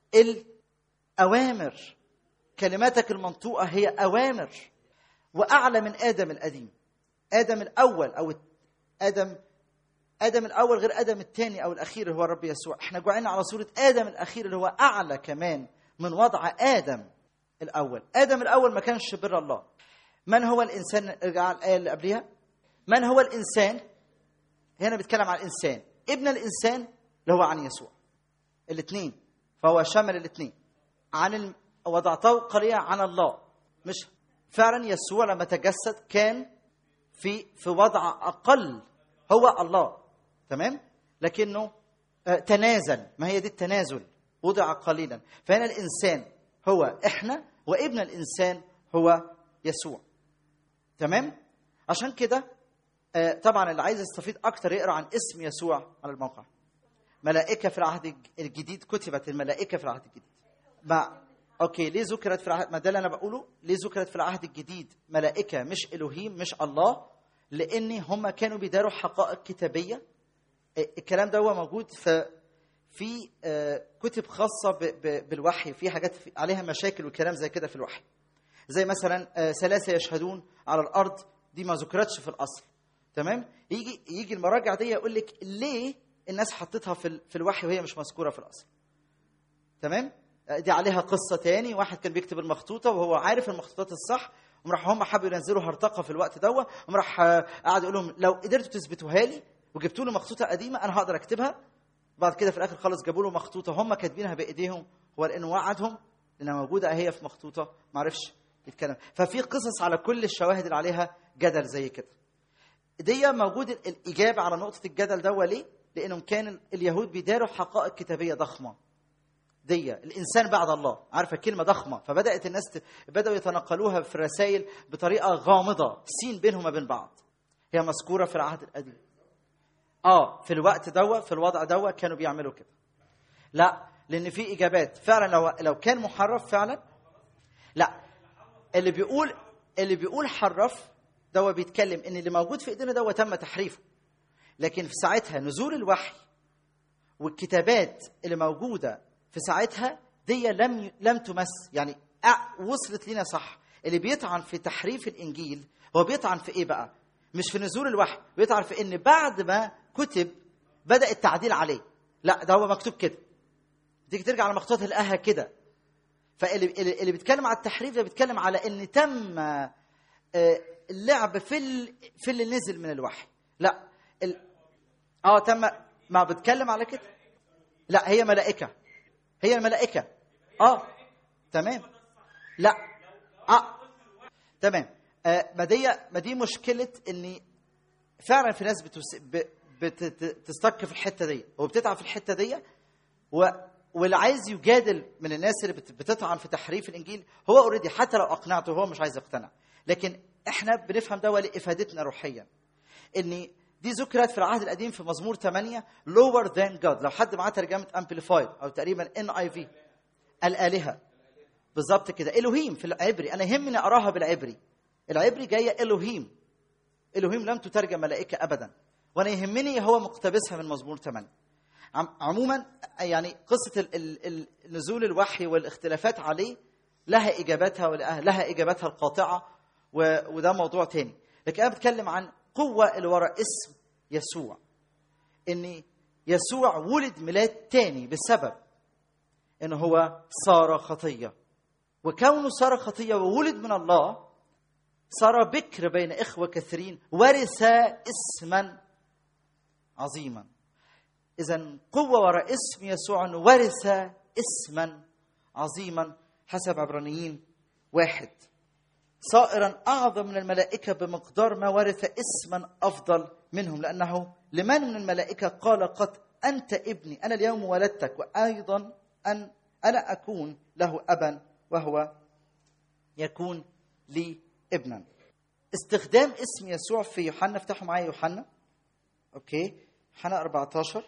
A: الأوامر، كلماتك المنطوقة هي أوامر. وأعلى من آدم القديم، آدم الأول أو آدم آدم الأول غير آدم الثاني أو الأخير هو الرب يسوع. إحنا جعلنا على صورة آدم الأخير اللي هو أعلى كمان من وضع آدم الأول. آدم الأول ما كانش بر الله. من هو الإنسان؟ ارجع الآية اللي قبلها. من هو الإنسان؟ هنا بيتكلم عن الإنسان، ابن الإنسان اللي هو عن يسوع. الاثنين، فهو شمل الاثنين. عن ال... وضعته قليلا عن الله. مش فعلا يسوع لما تجسد كان في في وضع أقل، هو الله تمام، لكنه تنازل. ما هي دي التنازل، وضع قليلا. فهنا الإنسان هو إحنا، وابن الإنسان هو يسوع تمام. عشان كده طبعا اللي عايز يستفيد أكتر يقرأ عن اسم يسوع على الموقع. ملائكة في العهد الجديد، كتبت الملائكة في العهد الجديد. ما أوكي ليه ذكرت في العهد؟ ما ده اللي أنا بقوله. ليه ذكرت في العهد الجديد ملائكة مش إلهيم مش الله؟ لأن هم كانوا بيداروا حقائق كتابية. الكلام ده هو موجود في في كتب خاصة بالوحي، في حاجات عليها مشاكل وكلام زي كده في الوحي، زي مثلا ثلاثة يشهدون على الأرض، دي ما ذكرتش في الأصل تمام. يجي يجي المراجع دي يقول لك ليه الناس حطتها في في الوحي وهي مش مذكورة في الأصل تمام. دي عليها قصة تاني. واحد كان بيكتب المخطوطة وهو عارف المخطوطات الصح، ومراح هم حبوا ينزلوا هرطقة في الوقت دوه، ومراح قعد يقول لهم لو قدرتوا تثبتوها لي وجبتوا له مخطوطة قديمة أنا هقدر أكتبها. بعد كده في الآخر خالص جابوا له مخطوطة هم كاتبينها بإيديهم، هو لأنه وعدهم لأنها موجودة هي في مخطوطة ما عرفش يتكلم. ففي قصص على كل الشواهد اللي عليها جدل زي كده. دي موجود الإجابة على نقطة الجدل دوه ليه؟ لأنهم كان اليهود بيداروا حقائق كتابية ضخمة. دي الإنسان بعد الله، عارفة كلمة ضخمة، فبدأت الناس ت... بدأوا يتنقلوها في الرسائل بطريقة غامضة، سين بينهم وبين بعض. هي مذكورة في العهد القديم. آه في الوقت دوا في الوضع دوا كانوا بيعملوا كده. لا، لأن في إجابات فعلا. لو لو كان محرف فعلا، لا، اللي بيقول اللي بيقول حرف دوا بيتكلم إن اللي موجود في إيدينا دوا تم تحريفه. لكن في ساعتها نزول الوحي والكتابات اللي موجودة في ساعتها دي لم لم تمس، يعني وصلت لنا صح. اللي بيطعن في تحريف الإنجيل هو بيطعن في إيه بقى؟ مش في نزول الوحي، بيطعن في إن بعد ما كتب بدأ التعديل عليه. لا، ده هو مكتوب كده، تيجي ترجع على مخطوطات الآها كده. فاللي اللي بيتكلم على التحريف ده بيتكلم على إن تم اللعب في ال... في اللي نزل من الوحي. لا ال... اه تم، ما بتكلم على كده. لا، هي ملائكة، هي الملائكة. اه تمام. لا اه تمام. آه ما دي ما دي مشكلة ان فعلا في ناس بتس... ب... بتستك في الحتة دي وبتتعب في الحتة دي، و... واللي عايز يجادل من الناس اللي بت... بتطعن في تحريف الانجيل هو اوريدي حتى لو اقنعته هو مش عايز يقتنع. لكن احنا بنفهم ده لافادتنا روحيا، ان دي ذكرت في العهد القديم في مزمور ثمانية lower than God. لو حد معاه ترجمة amplified او تقريبا إن آي في، الآلهة بالظبط كده. إلهيم في العبري، انا يهمني اراها بالعبري. العبري جايه إلهيم، الوهيم لم تترجم ملائكه ابدا، وانا يهمني هو مقتبسها من مزمور ثمانية. عموما يعني قصه ال ال ال نزول الوحي والاختلافات عليه لها اجاباتها ولها اجاباتها القاطعه، وده موضوع تاني. لكن انا بتكلم عن قوه اللي وراء اسم يسوع، ان يسوع ولد ميلاد تاني بسبب ان هو صار خطيه، وكونه صار خطيه وولد من الله صار بكر بين اخوه كثيرين، ورث اسما عظيما. اذا قوه وراء اسم يسوع، ورث اسما عظيما حسب عبرانيين واحد، صائرا اعظم من الملائكه بمقدار ما ورث اسما افضل منهم، لانه لمن من الملائكه قال قد انت ابني انا اليوم ولدتك، وايضا ان انا اكون له ابا وهو يكون لي ابنا. استخدام اسم يسوع في يوحنا، افتحوا معايا يوحنا، اوكي، يوحنا أربعة عشر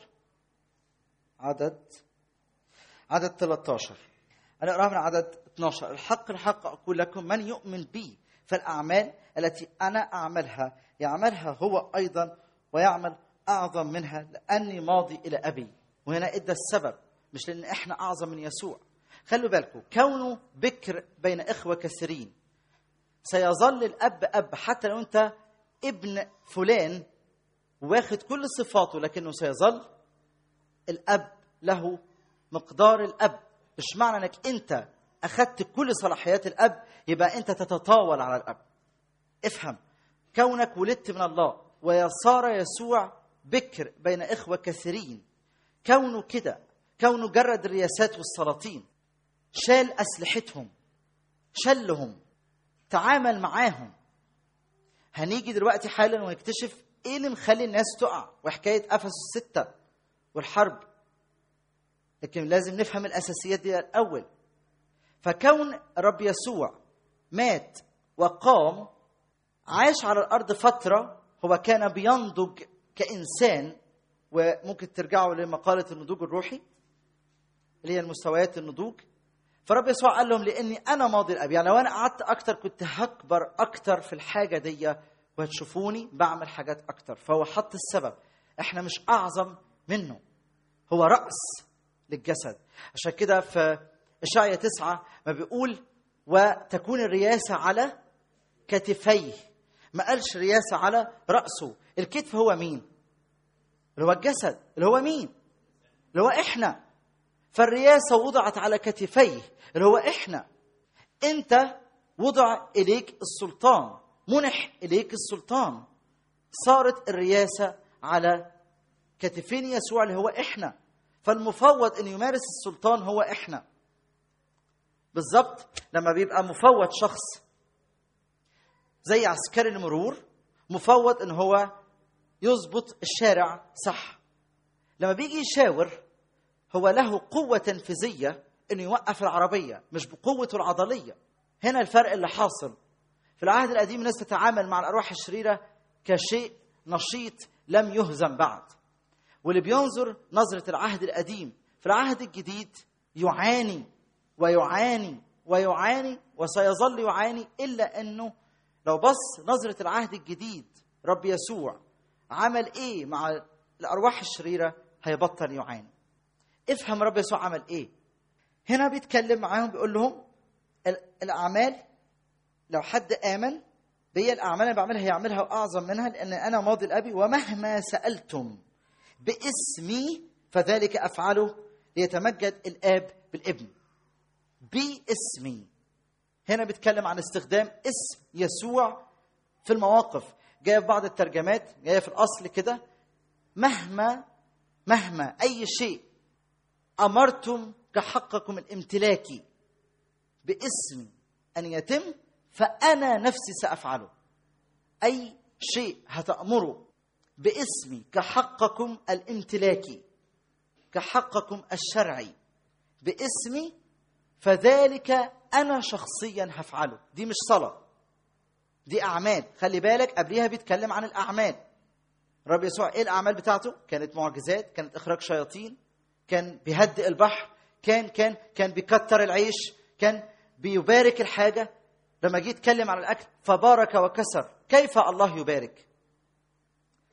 A: عدد عدد ثلاثة عشر. أنا أقرأها من عدد اثنا عشر. الحق الحق أقول لكم من يؤمن بي فالأعمال التي أنا أعملها يعملها هو أيضا ويعمل أعظم منها، لأني ماضي إلى أبي. وهنا إدى السبب، مش لأن إحنا أعظم من يسوع. خلوا بالكم، كونه بكر بين إخوة كثيرين، سيظل الأب أب حتى لو أنت ابن فلان واخد كل صفاته، لكنه سيظل الأب له مقدار الأب. مش معنى أنك أنت أخذت كل صلاحيات الأب يبقى أنت تتطاول على الأب. افهم، كونك ولدت من الله ويصار يسوع بكر بين إخوة كثيرين، كونه كده، كونه جرد الرياسات والسلاطين، شال أسلحتهم، شلهم، تعامل معاهم. هنيجي دلوقتي حالا ونكتشف ايه اللي مخلي الناس تقع، وحكايه افسس ستة والحرب، لكن لازم نفهم الاساسيات دي الاول. فكون رب يسوع مات وقام، عاش على الارض فتره، هو كان بينضج كانسان. وممكن ترجعوا لمقاله النضوج الروحي اللي هي المستويات النضوج. فرب يسوع قال لهم لاني انا ماضي الاب، يعني لو انا قعدت اكتر كنت هكبر اكتر في الحاجه دي وهتشوفوني بعمل حاجات اكتر. فهو حط السبب، احنا مش اعظم منه، هو راس للجسد. عشان كده في اشعياء تسعة ما بيقول وتكون الرياسه على كتفيه، ما قالش رياسه على راسه. الكتف هو مين؟ اللي هو الجسد، اللي هو مين؟ اللي هو احنا. فالرياسه وضعت على كتفيه اللي هو احنا. انت وضع اليك السلطان، منح اليك السلطان، صارت الرياسه على كتفين يسوع اللي هو احنا. فالمفوض ان يمارس السلطان هو احنا. بالضبط لما بيبقى مفوض شخص زي عسكري المرور، مفوض ان هو يضبط الشارع صح، لما بيجي يشاور هو له قوة تنفيذية انه يوقف العربية، مش بقوته العضلية. هنا الفرق اللي حاصل. في العهد القديم الناس تتعامل مع الأرواح الشريرة كشيء نشيط لم يهزم بعد، واللي بينظر نظرة العهد القديم في العهد الجديد يعاني ويعاني ويعاني وسيظل يعاني، إلا أنه لو بص نظرة العهد الجديد رب يسوع عمل إيه مع الأرواح الشريرة هيبطل يعاني. افهم رب يسوع عمل إيه. هنا بيتكلم معاهم بيقول لهم الأعمال، لو حد آمن بي الأعمال اللي بعملها يعملها أعظم منها، لأن أنا ماضي الأبي، ومهما سألتم باسمي فذلك أفعله ليتمجد الآب بالابن. باسمي، هنا بيتكلم عن استخدام اسم يسوع في المواقف. جاية في بعض الترجمات، جاية في الأصل كده، مهما مهما أي شيء أمرتم كحقكم الامتلاكي باسمي أن يتم فأنا نفسي سأفعله. أي شيء هتأمره باسمي كحقكم الامتلاكي، كحقكم الشرعي باسمي، فذلك أنا شخصيا هفعله. دي مش صلاة، دي أعمال. خلي بالك قبليها بيتكلم عن الأعمال. رب يسوع إيه الأعمال بتاعته؟ كانت معجزات، كانت إخراج شياطين، كان بيهدئ البحر، كان كان كان بيكتر العيش، كان بيبارك الحاجة. لما جيت يتكلم عن الأكل فبارك وكسر. كيف الله يبارك؟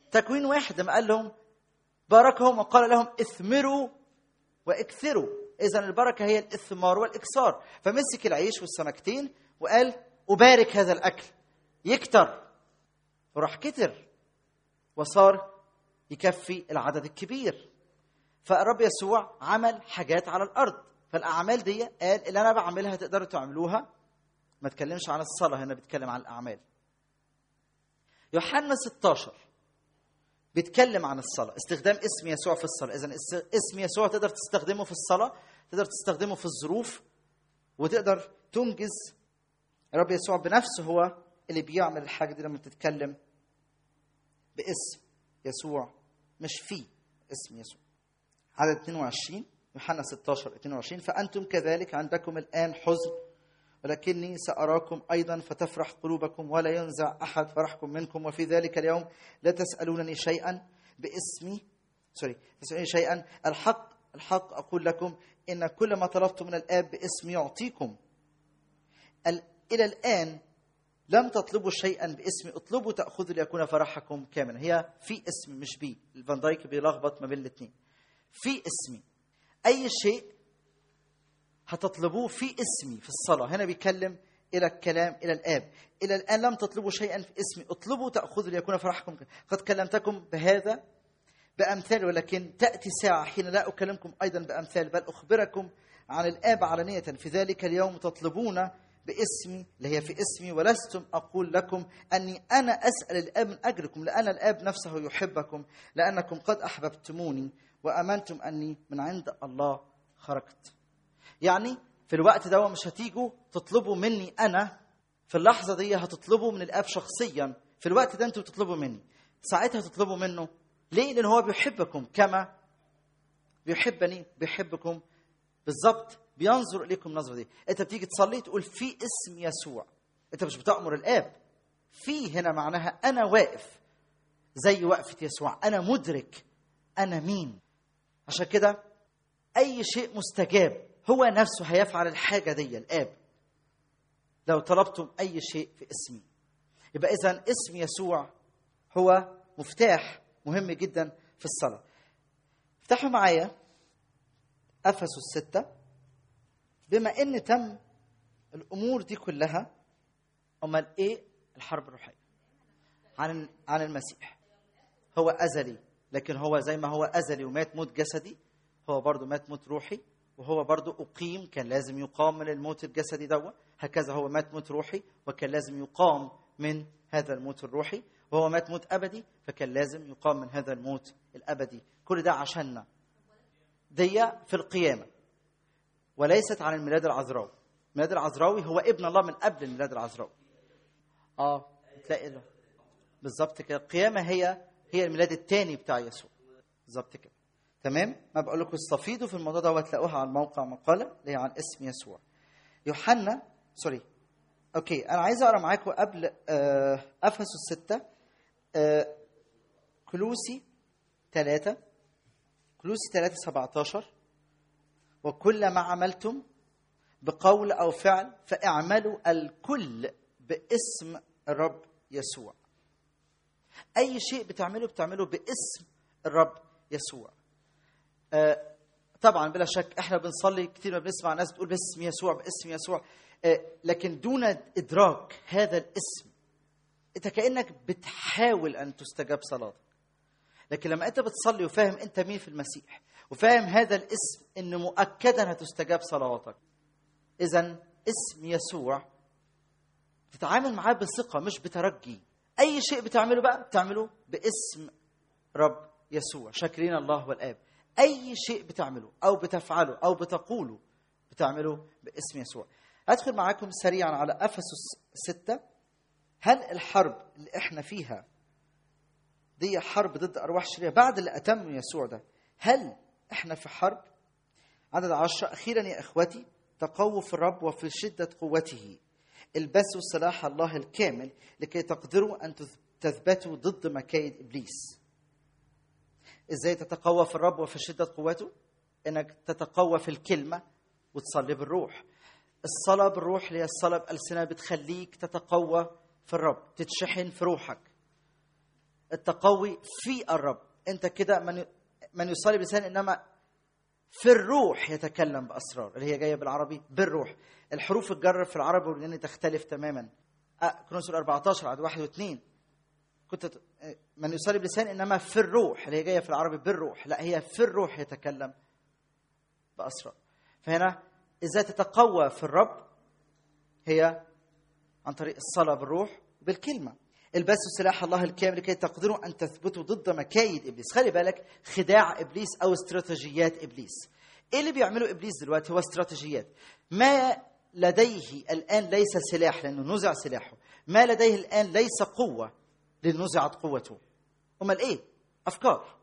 A: تكوين واحد لما قال لهم باركهم وقال لهم اثمروا واكثروا. إذن البركة هي الإثمار والإكثار. فمسك العيش والسمكتين وقال أبارك هذا الأكل يكتر، وراح كتر وصار يكفي العدد الكبير. فالرب يسوع عمل حاجات على الأرض. فالأعمال دي قال اللي أنا بعملها تقدروا تعملوها. ما تكلمش عن الصلاة هنا، بيتكلم عن الأعمال. يوحنا ستة عشر بيتكلم عن الصلاة، استخدام اسم يسوع في الصلاة. إذن اسم يسوع تقدر تستخدمه في الصلاة، تقدر تستخدمه في الظروف، وتقدر تنجز. الرب يسوع بنفسه هو اللي بيعمل الحاجة دي لما تتكلم باسم يسوع، مش في اسم يسوع. عدد اثنين وعشرين، يوحنا ستة عشر اثنين وعشرين، فأنتم كذلك عندكم الآن حزن ولكني سأراكم أيضا فتفرح قلوبكم ولا ينزع أحد فرحكم منكم، وفي ذلك اليوم لا تسألونني شيئا باسمي سوري تسألونني شيئا الحق الحق أقول لكم إن كل ما طلبتم من الآب باسمي يعطيكم. إلى الآن لم تطلبوا شيئا باسمي، اطلبوا تأخذوا ليكون فرحكم كاملا. هي في اسم مش بي. الفان دايك بيلخبط ما بين الاثنين. في اسمي، أي شيء هتطلبوه في اسمي في الصلاة. هنا بيكلم إلى الكلام إلى الآب. إلى الآن لم تطلبوا شيئا في اسمي، اطلبوا تأخذوا ليكون فرحكم. قد كلمتكم بهذا بأمثال، ولكن تأتي ساعة حين لا أكلمكم أيضا بأمثال بل أخبركم عن الآب علانية. في ذلك اليوم تطلبون باسمي، اللي هي في اسمي، ولستم أقول لكم أني أنا أسأل الآب من أجلكم، لأن الآب نفسه يحبكم، لأنكم قد أحببتموني وأمنتم أني من عند الله خرجت. يعني في الوقت ده مش هتيجوا تطلبوا مني أنا، في اللحظة دي هتطلبوا من الآب شخصيا. في الوقت ده أنتوا بتطلبوا مني، ساعتها تطلبوا منه. ليه؟ لأن هو بيحبكم كما بيحبني، بيحبكم بالضبط، بينظر إليكم نظرة دي. أنت بتيجي تصلي تقول في اسم يسوع، أنت مش بتأمر الآب. في هنا معناها أنا واقف زي وقفة يسوع، أنا مدرك أنا مين. عشان كده أي شيء مستجاب هو نفسه هيفعل الحاجة دي الآب لو طلبتم أي شيء في اسمي. يبقى إذن اسم يسوع هو مفتاح مهم جدا في الصلاة. افتحوا معايا أفسس ستة. بما إن تم الأمور دي كلها، أمال إيه الحرب الروحية؟ عن عن المسيح. هو أزلي، لكن هو زي ما هو أزلي ومات موت جسدي، هو برضو مات موت روحي، وهو برضو أقيم، كان لازم يقام من الموت الجسدي دوا. هكذا هو مات موت روحي وكان لازم يقام من هذا الموت الروحي، وهو مات موت أبدي فكان لازم يقام من هذا الموت الأبدي. كل ده عشاننا، دي في القيامة، وليست عن الميلاد العذراوي. الميلاد العذراوي هو ابن الله من قبل الميلاد العذراوي. آه تلاقي له بالضبط كده. القيامة هي هي الميلاد الثاني بتاع يسوع بالضبط كده. تمام. ما بقول لكم استفيدوا في الموضوع ده وتلاقوها على الموقع مقالة اللي هي عن اسم يسوع. يوحنا سوري اوكي انا عايز اقرا معاكم قبل آه افسس ستة آه كلوسي ثلاثة كلوسي ثلاثة سبعة عشر. وكل ما عملتم بقول او فعل فاعملوا الكل باسم الرب يسوع. اي شيء بتعمله بتعمله باسم الرب يسوع. آه طبعا بلا شك احنا بنصلي كثير، ما بنسمع ناس بتقول باسم يسوع باسم يسوع، آه لكن دون ادراك هذا الاسم انت كانك بتحاول ان تستجاب صلاتك. لكن لما انت بتصلي وفاهم انت مين في المسيح وفاهم هذا الاسم انه مؤكدا هتستجاب صلواتك، اذا اسم يسوع تتعامل معاه بثقه مش بترجي. اي شيء بتعمله بقى بتعمله باسم رب يسوع، شاكرين الله والآب. أي شيء بتعمله أو بتفعله أو بتقوله بتعمله باسم يسوع. أدخل معاكم سريعا على أفسس ستة. هل الحرب اللي إحنا فيها دي حرب ضد أرواح شريرة بعد اللي أتم يسوع ده؟ هل إحنا في حرب؟ عدد عشرة. أخيرا يا إخوتي تقووا في الرب وفي شدة قوته، البسوا سلاح الله الكامل لكي تقدروا أن تثبتوا ضد مكايد إبليس. إزاي تتقوى في الرب وفي شدة قوته؟ إنك تتقوى في الكلمة وتصلي بالروح. الصلاة بالروح اللي هي الصلاة بألسنة بتخليك تتقوى في الرب، تتشحن في روحك. التقوي في الرب. انت كده من من يصلي بلسان انما في الروح يتكلم باسرار، اللي هي جايه بالعربي بالروح. الحروف الجر في العربي واليوناني تختلف تماما. كورنثوس أربعة عشر عدد واحد واثنين، كنت من يصلي بلسان انما في الروح، اللي هي جايه في العربي بالروح، لا هي في الروح يتكلم باسرار. فهنا ازاي تتقوى في الرب؟ هي عن طريق الصلاه بالروح بالكلمه. البسوا سلاح الله الكامل لكي تقدروا ان تثبتوا ضد مكايد ابليس. خلي بالك، خداع ابليس او استراتيجيات ابليس. ايه اللي بيعمله ابليس دلوقتي؟ هو استراتيجيات. ما لديه الان ليس سلاح لانه نزع سلاحه، ما لديه الان ليس قوه لانه نزعت قوته. امال ايه؟ افكار.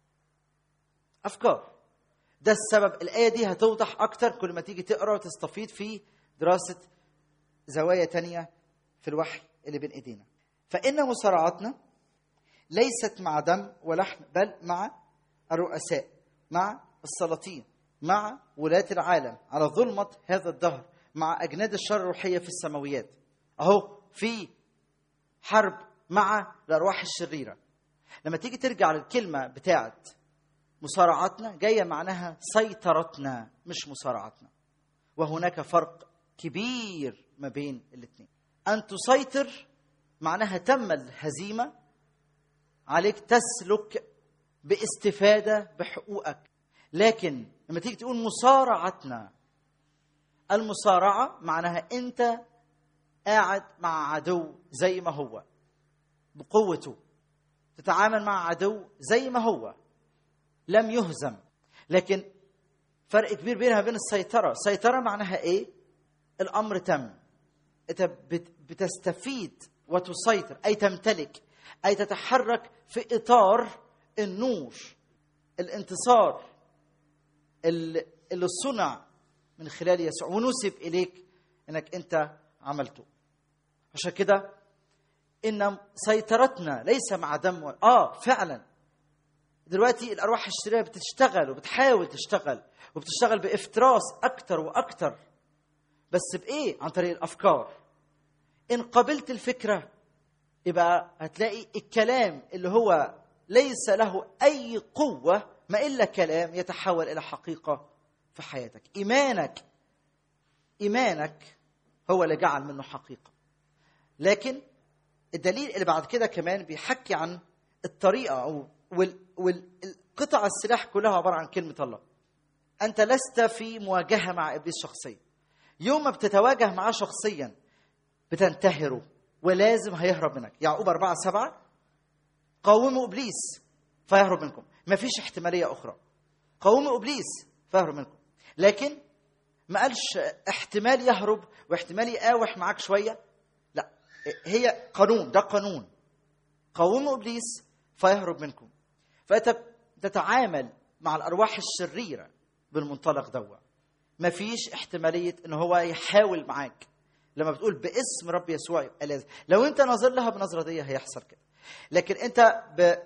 A: افكار. ده السبب. الايه دي هتوضح اكتر كل ما تيجي تقرا وتستفيد في دراسه زوايا تانية في الوحي اللي بين ايدينا. فإن مصارعتنا ليست مع دم ولحم، بل مع الرؤساء، مع السلاطين، مع ولاة العالم على ظلمة هذا الدهر، مع أجناد الشر الروحية في السماويات. أهو في حرب مع الأرواح الشريرة. لما تيجي ترجع للكلمة بتاعت مصارعتنا، جاية معناها سيطرتنا مش مصارعتنا. وهناك فرق كبير ما بين الاثنين. أن تسيطر معناها تم الهزيمة عليك، تسلك باستفادة بحقوقك. لكن لما تيجي تقول مصارعتنا، المصارعة معناها أنت قاعد مع عدو زي ما هو بقوته، تتعامل مع عدو زي ما هو لم يهزم. لكن فرق كبير بينها وبين السيطرة. السيطرة معناها إيه؟ الأمر تم، أنت بتستفيد وتسيطر، أي تمتلك، أي تتحرك في إطار النور، الانتصار اللي صنع من خلال يسوع ونسب إليك أنك أنت عملته. عشان كده إن سيطرتنا ليس مع دم و... آه فعلا دلوقتي الأرواح الشريرة بتشتغل وبتحاول تشتغل وبتشتغل بافتراس أكتر وأكتر، بس بإيه؟ عن طريق الأفكار. إن قبلت الفكرة يبقى هتلاقي الكلام اللي هو ليس له أي قوة ما إلا كلام يتحول إلى حقيقة في حياتك. إيمانك إيمانك هو اللي جعل منه حقيقة. لكن الدليل اللي بعد كده كمان بيحكي عن الطريقة أو والقطع السلاح كلها عبارة عن كلمة الله. أنت لست في مواجهة مع إبليس شخصيا. يوم ما بتتواجه معه شخصيا بتنتهره ولازم هيهرب منك. يعقوب أربعة سبعة، قاوموا إبليس فيهرب منكم. ما فيش احتمالية أخرى. قاوموا إبليس فيهرب منكم. لكن ما قالش احتمال يهرب واحتمال يقاوح معاك شوية. لا، هي قانون، ده قانون. قاوموا إبليس فيهرب منكم. فأنت تتعامل مع الأرواح الشريرة بالمنطلق دوا. ما فيش احتمالية إنه هو يحاول معاك. لما بتقول باسم رب يسوع يبقى لازم. لو أنت نظر لها بنظرة دي هيحصل كده. لكن أنت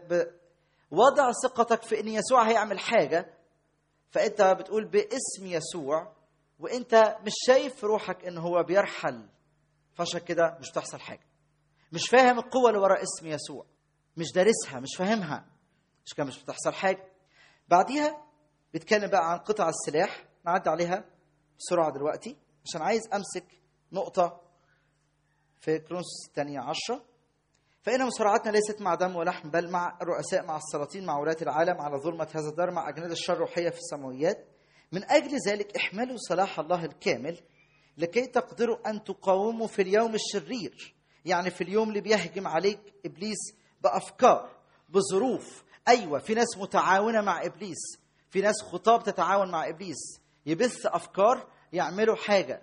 A: بوضع ثقتك في إن يسوع هيعمل حاجة، فأنت بتقول باسم يسوع وأنت مش شايف في روحك إنه هو بيرحل، فعشان كده مش بتحصل حاجة. مش فاهم القوة اللي وراء اسم يسوع، مش دارسها، مش فاهمها، مش كده مش بتحصل حاجة. بعديها بيتكلم بقى عن قطع السلاح. نعدي عليها بسرعة دلوقتي عشان عايز أمسك نقطة في كورنثوس الثانية عشرة. فإن مصارعتنا ليست مع دم ولحم، بل مع الرؤساء، مع السلاطين، مع ولاة العالم على ظلمة هذا الدار، مع أجناد الشر الروحية في السماويات. من أجل ذلك احملوا سلاح الله الكامل لكي تقدروا أن تقاوموا في اليوم الشرير. يعني في اليوم اللي بيهجم عليك إبليس بأفكار، بظروف. أيوة، في ناس متعاونة مع إبليس، في ناس خطاب تتعاون مع إبليس، يبث أفكار يعملوا حاجة.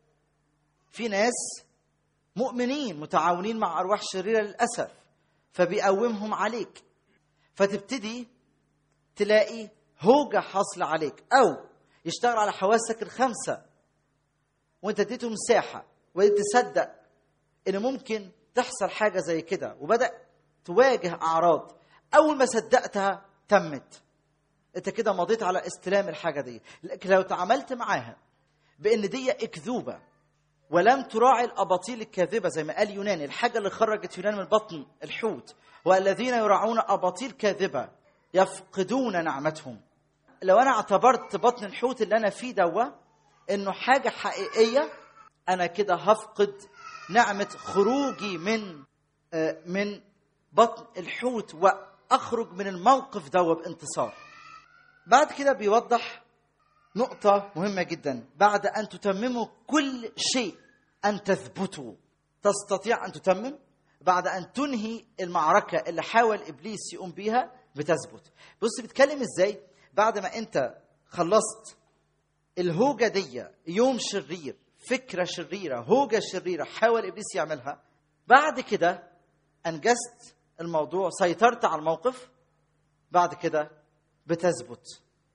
A: في ناس مؤمنين متعاونين مع أرواح شريرة للأسف، فبيقومهم عليك، فتبتدي تلاقي هوجة حاصلة عليك، أو يشتغل على حواسك الخمسة وانت اديته مساحة وتصدق إن ممكن تحصل حاجة زي كده، وبدأ تواجه أعراض. أول ما صدقتها تمت، انت كده مضيت على استلام الحاجة دي. لكن لو تعاملت معاها بأن دي اكذوبة ولم تراعي الأباطيل الكاذبة، زي ما قال يونان، الحاجة اللي خرجت يونان من بطن الحوت. والذين يراعون أباطيل كاذبة يفقدون نعمتهم. لو أنا اعتبرت بطن الحوت اللي أنا فيه دوا إنه حاجة حقيقية، أنا كده هفقد نعمة خروجي من من بطن الحوت وأخرج من الموقف دوا بانتصار. بعد كده بيوضح نقطة مهمة جدا: بعد أن تتمموا كل شيء أن تثبتوا. تستطيع أن تتمم بعد أن تنهي المعركة اللي حاول إبليس يقوم بيها، بتثبت. بص بيتكلم إزاي بعد ما أنت خلصت الهوجة دي، يوم شرير، فكرة شريرة، هوجة شريرة حاول إبليس يعملها، بعد كده أنجزت الموضوع، سيطرت على الموقف، بعد كده بتثبت،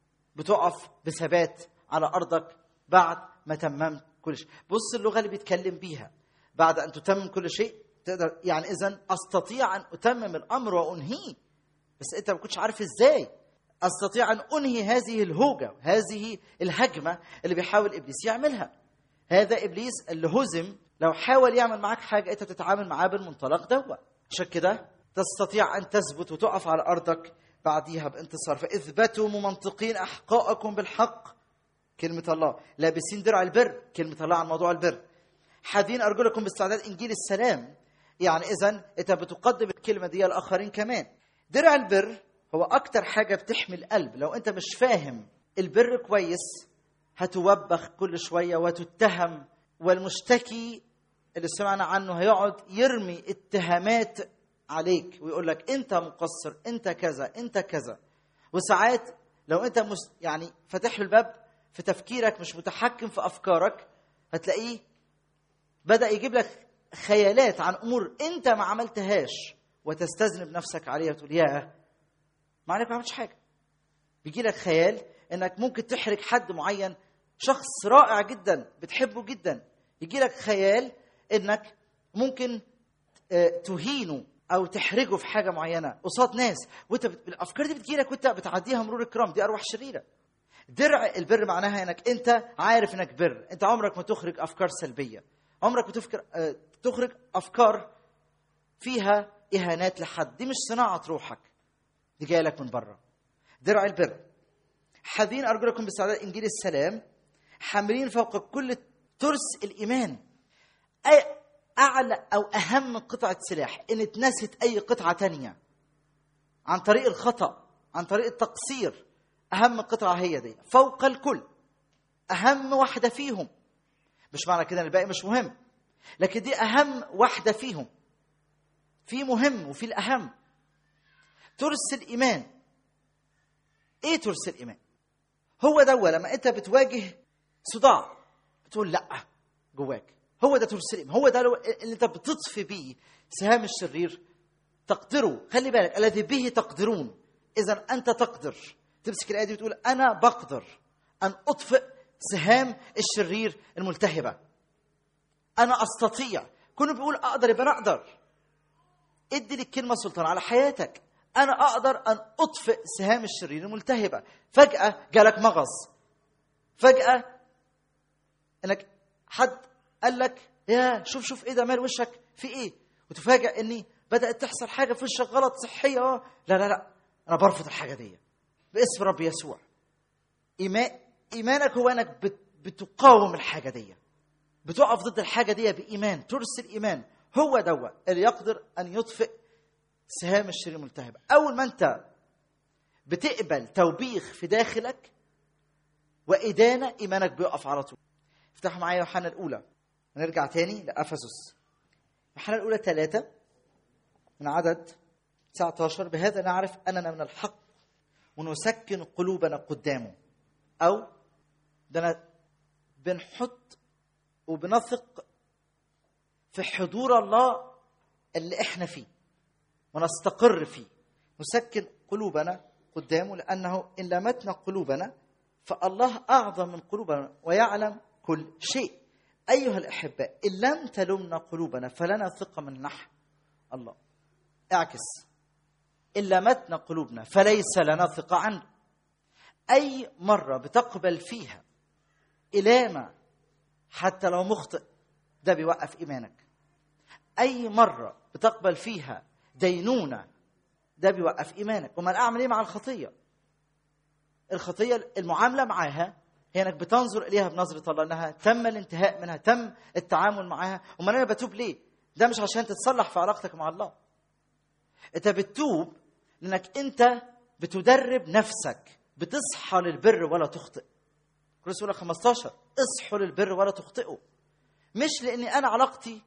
A: بتقف بثبات على أرضك بعد ما تممت كل شيء. بص اللغة اللي بيتكلم بيها: بعد أن تتمم كل شيء تقدر، يعني إذن أستطيع أن أتمم الأمر وأنهيه، بس أنت ما كنتش عارف إزاي. أستطيع أن أنهي هذه الهوجة، هذه الهجمة اللي بيحاول إبليس يعملها. هذا إبليس اللي هزم. لو حاول يعمل معك حاجة أنت تتعامل معاه بالمنطلق دوت، عشان كده تستطيع أن تثبت وتقف على أرضك بعديها بانتصار. فاثبتوا ممنطقين أحقاءكم بالحق، كلمة الله، لابسين درع البر، كلمة الله عن موضوع البر، حاذين أرجلكم باستعداد إنجيل السلام. يعني إذن أنت بتقدم الكلمة دي للآخرين كمان. درع البر هو أكتر حاجة بتحمي القلب. لو أنت مش فاهم البر كويس هتوبخ كل شوية وتتهم، والمشتكي اللي سمعنا عنه هيقعد يرمي اتهامات عليك ويقول لك أنت مقصر، أنت كذا، أنت كذا. وساعات لو أنت مس يعني فتح الباب في تفكيرك، مش متحكم في أفكارك، هتلاقيه بدأ يجيب لك خيالات عن أمور أنت ما عملتهاش، وتستذنب نفسك عليها وتقول ياه ما عليك ما عملتش حاجة. بيجي لك خيال أنك ممكن تحرج حد معين، شخص رائع جدا بتحبه جدا، يجي لك خيال أنك ممكن تهينه أو تحرجه في حاجة معينة قصاد ناس، وانت بت... الأفكار دي بتجي لك وانت بتعديها مرور الكرام. دي أرواح شريرة. درع البر معناها أنك أنت عارف أنك بر، أنت عمرك ما تخرج أفكار سلبية، عمرك ما تفكر تخرج أفكار فيها إهانات لحد. دي مش صناعة روحك، دي جاية لك من بره. درع البر، حاذين أرجلكم باستعداد إنجيل السلام، حاملين فوق كل ترس الإيمان. أي أعلى أو أهم قطعة سلاح إن اتنست أي قطعة تانية عن طريق الخطأ، عن طريق التقصير، أهم قطعة هي دي فوق الكل، أهم واحدة فيهم. مش معنى كده الباقي مش مهم، لكن دي أهم واحدة فيهم. في مهم وفي الأهم. ترس الإيمان. إيه ترس الإيمان؟ هو ده لما أنت بتواجه صداع بتقول لأ جواك، هو ده ترس الإيمان، هو ده اللي أنت بتطفي بيه سهام الشرير. تقدروا، خلي بالك، الذي به تقدرون. إذا أنت تقدر تمسك الآية دي وتقول أنا بقدر أن أطفئ سهام الشرير الملتهبة. أنا أستطيع. كله بيقول أقدر، يبقى أنا أقدر. ادي للكلمة سلطان على حياتك. أنا أقدر أن أطفئ سهام الشرير الملتهبة. فجأة جالك مغص، فجأة أنك حد قال لك يا شوف شوف إيه ده، مال وشك في إيه، وتفاجأ أني بدأت تحصل حاجة في وشك غلط صحية. لا لا لا أنا برفض الحاجة دي باسم رب يسوع. إيمان إيمانك هو أنك بتقاوم الحاجة دي، بتقف ضد الحاجة دي بإيمان. ترس الإيمان هو دوا اللي يقدر أن يطفئ سهام الشرير الملتهبة. أول ما أنت بتقبل توبيخ في داخلك وإدانة، إيمانك بيقف على طول. افتحوا معايا يوحنا الأولى، نرجع تاني لأفسس. يوحنا الأولى ثلاثة من عدد تسعة عشر: بهذا نعرف أننا من الحق ونسكن قلوبنا قدامه. أو ده بنحط وبنثق في حضور الله اللي احنا فيه ونستقر فيه. نسكن قلوبنا قدامه لأنه إن لمتنا قلوبنا فالله أعظم من قلوبنا ويعلم كل شيء. أيها الأحباء، إن لم تلمنا قلوبنا فلنا ثقة من نحن الله. اعكس، إن لمتنا قلوبنا فليس لنا ثقة عنه. أي مرة بتقبل فيها إلامة حتى لو مخطئ ده بيوقف إيمانك. أي مرة بتقبل فيها دينونة ده بيوقف إيمانك. وما أعمل إيه مع الخطية؟ الخطية المعاملة معاها هي أنك بتنظر إليها بنظرة الله، أنها تم الانتهاء منها، تم التعامل معها. وما أنا بتوب ليه؟ ده مش عشان تتصلح في علاقتك مع الله. أنت بتتوب لأنك أنت بتدرب نفسك، بتصحى للبر ولا تخطئ. رسول خمسة عشر اصحوا للبر ولا تخطئوا. مش لأني أنا علاقتي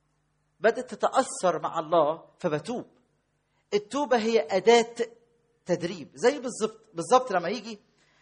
A: بدأت تتأثر مع الله فبتوب. التوبة هي أداة تدريب. زي بالضبط بالضبط لما يجي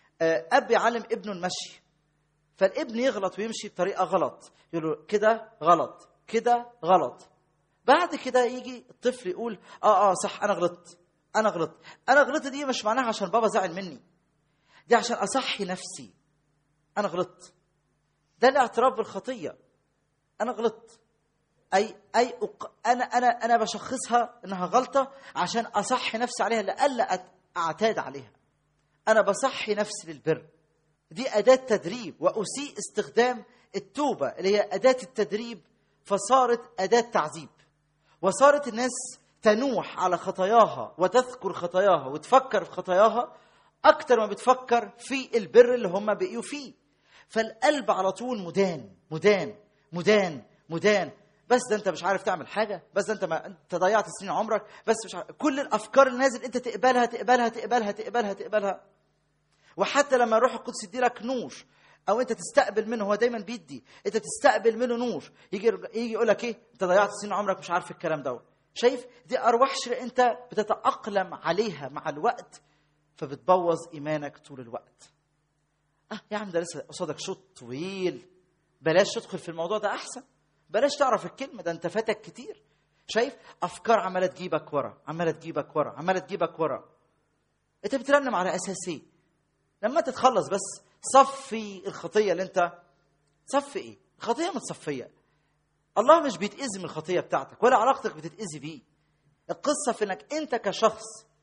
A: أب يعلم ابنه المشي، فالابن يغلط ويمشي بطريقة غلط، يقول له كده غلط كده غلط. بعد كده يجي الطفل يقول آه آه صح أنا غلطت أنا غلطت أنا غلطت. دي مش معناها عشان بابا زعل مني، دي عشان أصحي نفسي. أنا غلطت، ده الاعتراف بالخطية. أنا غلطت، أي أي أق... أنا أنا أنا بشخصها إنها غلطة عشان أصحي نفسي عليها لألا أعتاد عليها. أنا بصحي نفسي للبر. دي أداة تدريب، وأسيء استخدام التوبة اللي هي أداة التدريب فصارت أداة تعذيب. وصارت الناس تنوح على خطاياها وتذكر خطاياها وتفكر في خطاياها أكتر ما بتفكر في البر اللي هم بقيوا فيه. فالقلب على طول مدان مدان مدان مدان. بس ده انت مش عارف تعمل حاجه، بس ده انت ما انت ضيعت سنين عمرك، بس مش عارف. كل الافكار اللي نازل انت تقبلها تقبلها تقبلها تقبلها تقبلها. وحتى لما الروح القدس يدي لك نور او انت تستقبل منه، هو دايما بيدي، انت تستقبل منه نور، يجي يجي يقول لك ايه انت ضيعت سنين عمرك مش عارف الكلام ده. شايف؟ دي ارواح شر انت بتتاقلم عليها مع الوقت، فبتبوظ ايمانك طول الوقت. اه يا عم ده لسه قصادك شوط طويل، بلاش تدخل في الموضوع ده احسن، بلاش تعرف الكلمة ده انت فاتك كتير. شايف؟ افكار عمالة تجيبك ورا، عمالة تجيبك ورا، عمالة تجيبك ورا. انت بترنم على اساس ايه؟ لما تتخلص بس صفي الخطية اللي انت صفي. ايه الخطية متصفية؟ الله مش بيتأذي من الخطية بتاعتك ولا علاقتك بتتأذي بيه. القصة في انك انت كشخص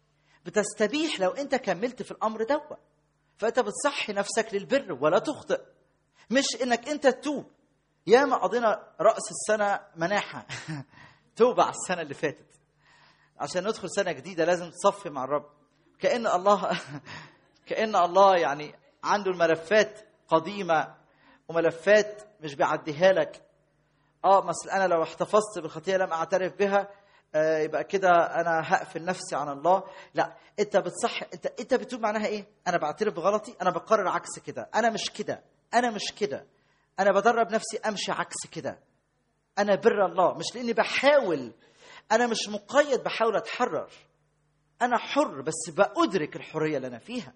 A: بتستبيح لو انت كملت في الامر دوت. فانت بتصحي نفسك للبر ولا تخطئ، مش انك انت تتوب. ياما قضينا رأس السنة مناحة توبة على السنة اللي فاتت عشان ندخل سنة جديدة لازم تصفي مع الرب. كأن الله كأن الله يعني عنده الملفات قديمة وملفات مش بيعديها لك. اه مثل أنا لو احتفظت بالخطية لم أعترف بها آه يبقى كده أنا هقفل نفسي عن الله. لا، أنت بتصح، أنت أنت بتوب معناها إيه؟ أنا بعترف بغلطي، أنا بقرر عكس كده، أنا مش كده، أنا مش كده، أنا بدرب نفسي أمشي عكس كده. أنا بر الله، مش لأني بحاول، أنا مش مقيد بحاول أتحرر، أنا حر بس بأدرك الحرية اللي أنا فيها.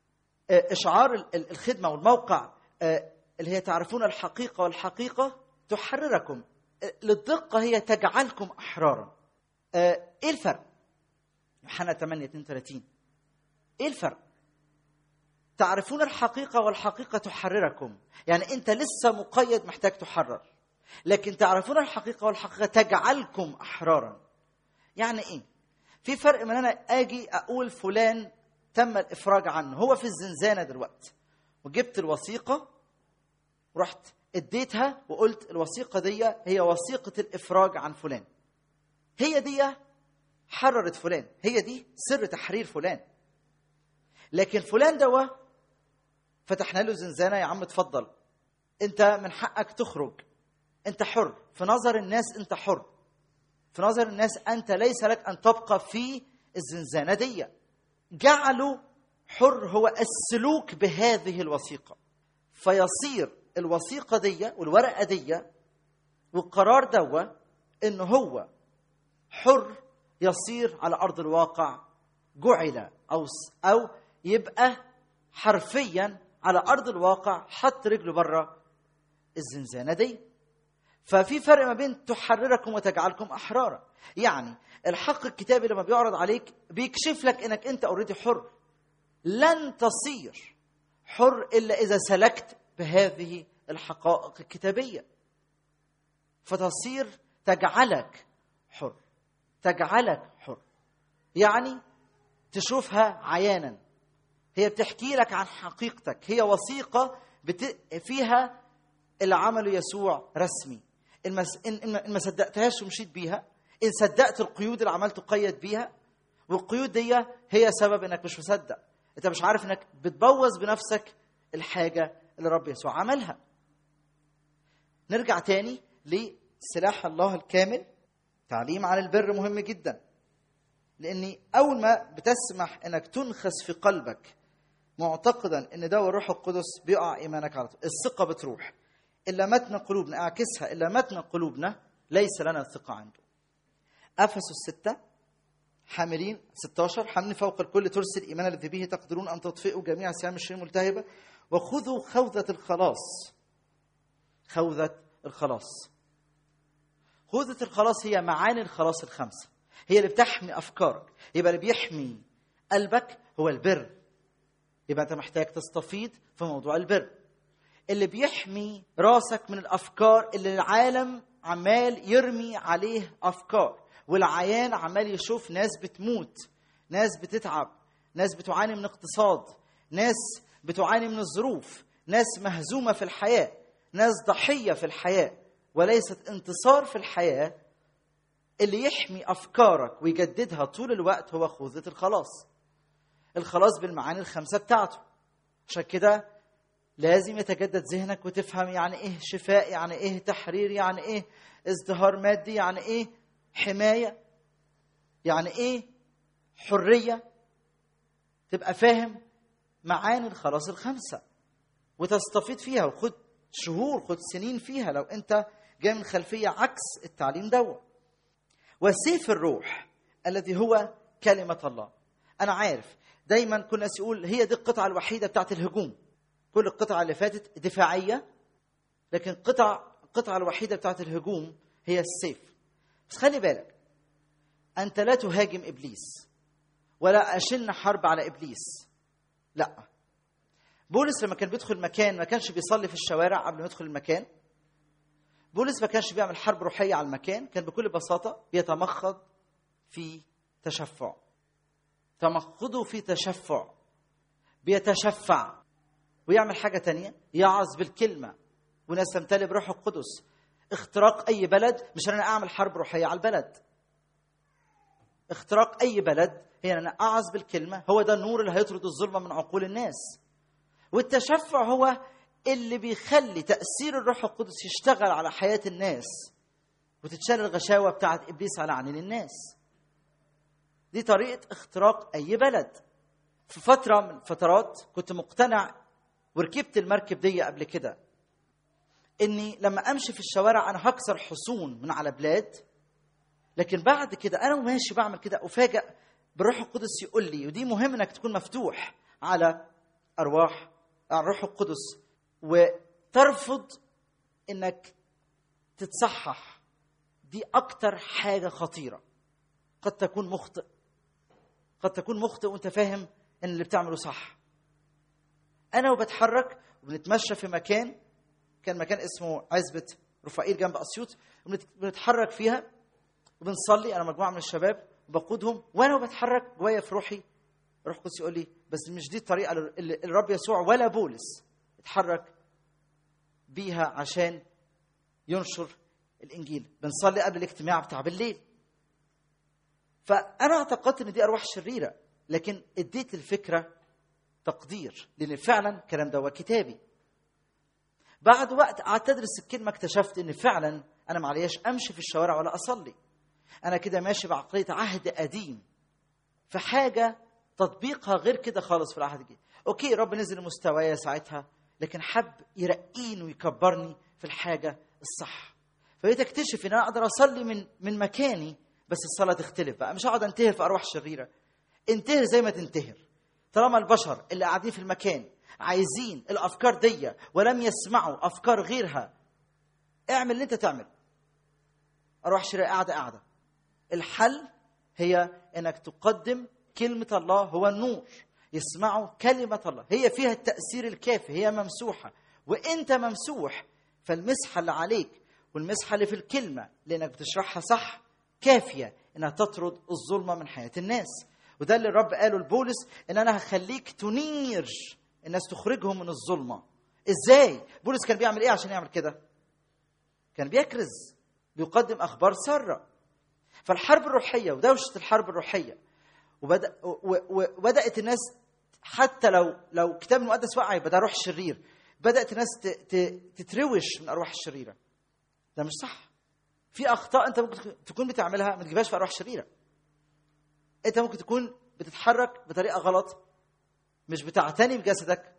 A: إشعار الخدمة والموقع اللي هي تعرفون الحقيقة والحقيقة تحرركم، للدقة هي تجعلكم أحرارا. إيه الفرق؟ يوحنا ثمانية اثنين وثلاثين. إيه الفرق؟ تعرفون الحقيقة والحقيقة تحرركم، يعني أنت لسه مقيد محتاج تحرر، لكن تعرفون الحقيقة والحقيقة تجعلكم أحرارا. يعني إيه؟ في فرق من أنا أجي أقول فلان تم الإفراج عنه، هو في الزنزانة دلوقتي، وجبت الوثيقة ورحت اديتها وقلت الوثيقة دي هي وثيقة الإفراج عن فلان، هي دي حررت فلان، هي دي سر تحرير فلان. لكن فلان دوا فتحنا له زنزانة، يا عم اتفضل انت من حقك تخرج، انت حر في نظر الناس، انت حر في نظر الناس، انت ليس لك ان تبقى في الزنزانة دي. جعلوا حر هو السلوك بهذه الوثيقة، فيصير الوثيقة دي والورقة دي والقرار دوا إن هو حر، يصير على أرض الواقع جعل أو أو يبقى حرفيا على أرض الواقع حط رجله برا الزنزانة دي. ففي فرق ما بين تحرركم وتجعلكم أحرارا. يعني الحق الكتابي لما بيعرض عليك بيكشف لك إنك أنت أوريدي حر. لن تصير حر إلا إذا سلكت بهذه الحقائق الكتابية، فتصير تجعلك حر، تجعلك حر يعني تشوفها عيانا، هي بتحكي لك عن حقيقتك، هي وثيقة بت... فيها اللي عمله يسوع رسمي، إن ما صدقتهاش ومشيت بيها، إن صدقت القيود اللي عملت قيد بيها، والقيود دي هي سبب إنك مش مصدق. أنت مش عارف إنك بتبوظ بنفسك الحاجة اللي رب يسوع عملها. نرجع تاني لسلاح الله الكامل. تعليم عن البر مهم جدا، لأني أول ما بتسمح إنك تنخس في قلبك معتقدا إن ده هو الروح القدس، بيقع إيمانك على طول، الثقة بتروح. إلا متنا قلوبنا، أعكسها، إلا متنا قلوبنا ليس لنا الثقة عنده. أفسس ستة حاملين ستة عشر حاملين فوق الكل ترس الإيمان الذي به تقدرون أن تطفئوا جميع سهام الشرير الملتهبة، وخذوا خوذة الخلاص. خوذة الخلاص، خوذة الخلاص هي معاني الخلاص الخمسة، هي اللي بتحمي أفكارك. يبقى اللي بيحمي قلبك هو البر، يبقى أنت محتاج تستفيض في موضوع البر. اللي بيحمي راسك من الأفكار اللي العالم عمال يرمي عليه أفكار، والعيان عمال يشوف ناس بتموت، ناس بتتعب، ناس بتعاني من اقتصاد، ناس بتعاني من الظروف، ناس مهزومة في الحياة، ناس ضحية في الحياة وليست انتصار في الحياة. اللي يحمي أفكارك ويجددها طول الوقت هو خوذة الخلاص. الخلاص بالمعاني الخمسة بتاعته. عشان كده لازم يتجدد ذهنك وتفهم يعني إيه شفاء، يعني إيه تحرير، يعني إيه ازدهار مادي، يعني إيه حماية، يعني إيه حرية. تبقى فاهم معاني الخلاص الخمسة وتستفيد فيها، وخد شهور، خد سنين فيها لو أنت جاي من خلفية عكس التعليم دوا. وسيف الروح الذي هو كلمة الله. أنا عارف دايما كل الناس يقول هي دي القطعة الوحيدة بتاعت الهجوم، كل القطعة اللي فاتت دفاعية، لكن قطع القطعة الوحيدة بتاعت الهجوم هي السيف. بس خلي بالك، أنت لا تهاجم إبليس ولا أشن حرب على إبليس، لا. بولس لما كان بيدخل مكان ما كانش بيصلي في الشوارع قبل ما يدخل المكان. بولس ما كانش بيعمل حرب روحية على المكان، كان بكل بساطة بيتمخض في تشفع. تمخضه في تشفع، بيتشفع ويعمل حاجة تانية، يعظ بالكلمة وناس تمتلئ بروح القدس. اختراق أي بلد مش أنا أعمل حرب روحية على البلد. اختراق أي بلد هي أنا أعظ بالكلمة، هو ده النور اللي هيطرد الظلمة من عقول الناس. والتشفع هو اللي بيخلي تأثير الروح القدس يشتغل على حياة الناس وتتشال الغشاوة بتاعت إبليس على عنين الناس. دي طريقة اختراق أي بلد. في فترة من فترات كنت مقتنع وركبت المركب دي قبل كده، إني لما أمشي في الشوارع أنا هكسر حصون من على بلاد. لكن بعد كده أنا وماشي بعمل كده أفاجأ بالروح القدس يقول لي، ودي مهم إنك تكون مفتوح على أرواح على الروح القدس وترفض إنك تتصحح. دي أكتر حاجة خطيرة. قد تكون مخطئ، قد تكون مخطئ وأنت فاهم إن اللي بتعمله صح. أنا وبتحرك وبنتمشى في مكان، كان مكان اسمه عزبة رفائيل جنب أسيوط، وبنتحرك فيها وبنصلي أنا مجموعة من الشباب وبقودهم، وأنا وبتحرك جوايا في روحي روح قدس يقول لي بس مش دي الطريقة اللي الرب يسوع ولا بولس اتحرك بيها عشان ينشر الإنجيل. بنصلي قبل الاجتماع بتاع بالليل. فأنا اعتقدت إن دي أرواح شريرة، لكن اديت الفكرة تقدير لأن فعلا الكلام ده هو كتابي. بعد وقت قعدت أدرس الكلمة اكتشفت إن فعلا أنا معليش أمشي في الشوارع ولا أصلي. أنا كده ماشي بعقلية عهد قديم في حاجة تطبيقها غير كده خالص في العهد الجديد. أوكي رب نزل مستوايا ساعتها، لكن حب يرقيني ويكبرني في الحاجة الصح. فبقيت أكتشف إن أنا أقدر أصلي من من مكاني، بس الصلاة تختلف بقى. مش هقعد أنتهر في أرواح شريرة، انتهر زي ما تنتهر. طالما البشر اللي قاعدين في المكان عايزين الأفكار دي ولم يسمعوا أفكار غيرها، اعمل اللي أنت تعمل. أرواح شريرة قاعدة قاعدة. الحل هي إنك تقدم كلمة الله، هو النور. يسمعوا كلمة الله، هي فيها التأثير الكافي، هي ممسوحة وإنت ممسوح. فالمسحة اللي عليك والمسحة اللي في الكلمة لأنك بتشرحها صح كافية إنها تطرد الظلمة من حياة الناس. وده اللي الرب قاله لبولس، إن أنا هخليك تنير الناس، تخرجهم من الظلمة. إزاي؟ بولس كان بيعمل إيه عشان يعمل كده؟ كان بيكرز، بيقدم اخبار ساره. فالحرب الروحيه ودوشه الحرب الروحيه وبدا وبدات الناس، حتى لو لو الكتاب المقدس وقع يبقى ده روح شرير، بدات الناس تتروش من ارواح الشريره. ده مش صح. في اخطاء انت ممكن تكون بتعملها ما تجيبهاش في ارواح شريره. انت ممكن تكون بتتحرك بطريقه غلط، مش بتعتني بجسدك،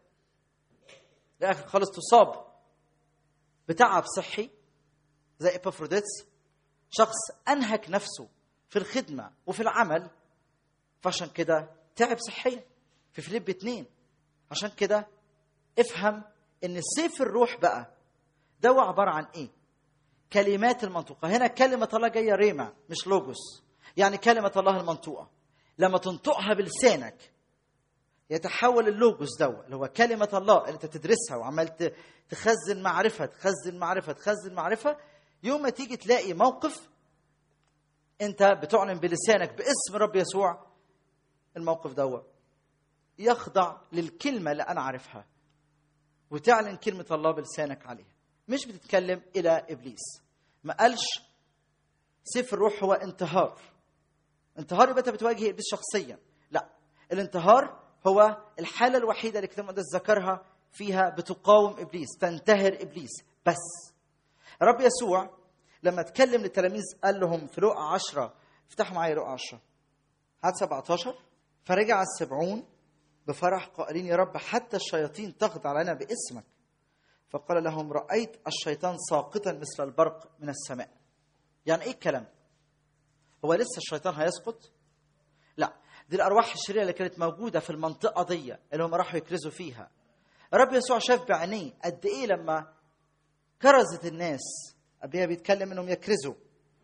A: لآخر خالص تصاب بتعب صحي زي إبافروديتس، شخص أنهك نفسه في الخدمة وفي العمل، فعشان كده تعب صحيا في فيليب اتنين. عشان كده افهم ان سيف الروح بقى ده هو عبارة عن ايه؟ كلمات المنطوقة. هنا كلمة الله جاية ريما مش لوجوس، يعني كلمة الله المنطوقة لما تنطقها بلسانك يتحول اللوجوس ده اللي هو كلمة الله اللي انت تدرسها وعمال تخزن معرفة تخزن معرفة تخزن معرفة. يوم ما تيجي تلاقي موقف انت بتعلن بلسانك باسم رب يسوع، الموقف ده يخضع للكلمة اللي أنا عارفها وتعلن كلمة الله بلسانك عليها. مش بتتكلم إلى إبليس. ما قالش سيف الروح هو انتهار. انتهار يبقى بتواجه إبليس شخصيا. لا، الانتهار هو الحالة الوحيدة اللي الكتاب المقدس ذكرها فيها بتقاوم إبليس، تنتهر إبليس. بس رب يسوع لما تكلم للتلاميذ قال لهم في لوقا عشرة، افتحوا معايا لوقا عشرة عدد سبعة عشر، فرجع السبعون بفرح قائلين يا رب حتى الشياطين تخضع لنا باسمك. فقال لهم رأيت الشيطان ساقطا مثل البرق من السماء. يعني ايه الكلام؟ هو لسه الشيطان هيسقط؟ لا، دي الأرواح الشريرة اللي كانت موجودة في المنطقة دي اللي هم راحوا يكرزوا فيها. رب يسوع شاف بعينيه قد ايه لما كرزت الناس قبلها بيتكلم انهم يكرزوا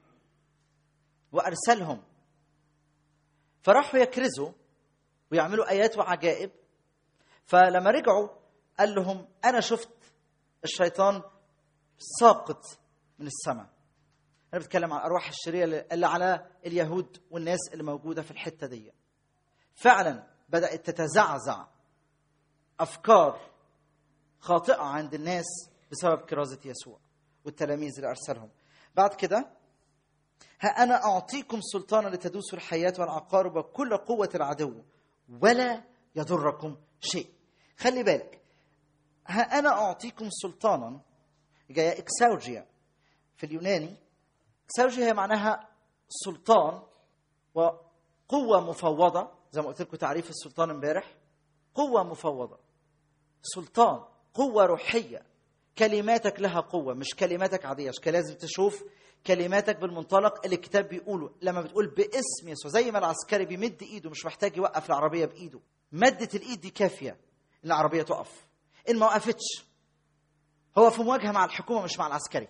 A: وارسلهم، فراحوا يكرزوا ويعملوا ايات وعجائب. فلما رجعوا قال لهم انا شفت الشيطان ساقط من السماء. انا بتكلم عن الارواح الشريره اللي على اليهود والناس اللي موجوده في الحته دي. فعلا بدات تتزعزع افكار خاطئه عند الناس بسبب كرازه يسوع والتلاميذ اللي ارسلهم. بعد كده ها انا اعطيكم سلطانا لتدوسوا الحياه والعقارب وكل قوه العدو ولا يضركم شيء. خلي بالك، ها انا اعطيكم سلطانا جايه اكساوجيا في اليوناني. اكساوجيا هي معناها سلطان وقوه مفوضه، زي ما قلت لكم تعريف السلطان امبارح. قوه مفوضه، سلطان، قوه روحيه. كلماتك لها قوه، مش كلماتك عاديه. مش لازم تشوف كلماتك بالمنطلق اللي الكتاب بيقوله. لما بتقول باسم يسوع، زي ما العسكري بيمد ايده مش محتاج يوقف العربيه بايده، مدة الايد دي كافيه ان العربيه تقف. ان ما وقفتش هو في مواجهه مع الحكومه مش مع العسكري.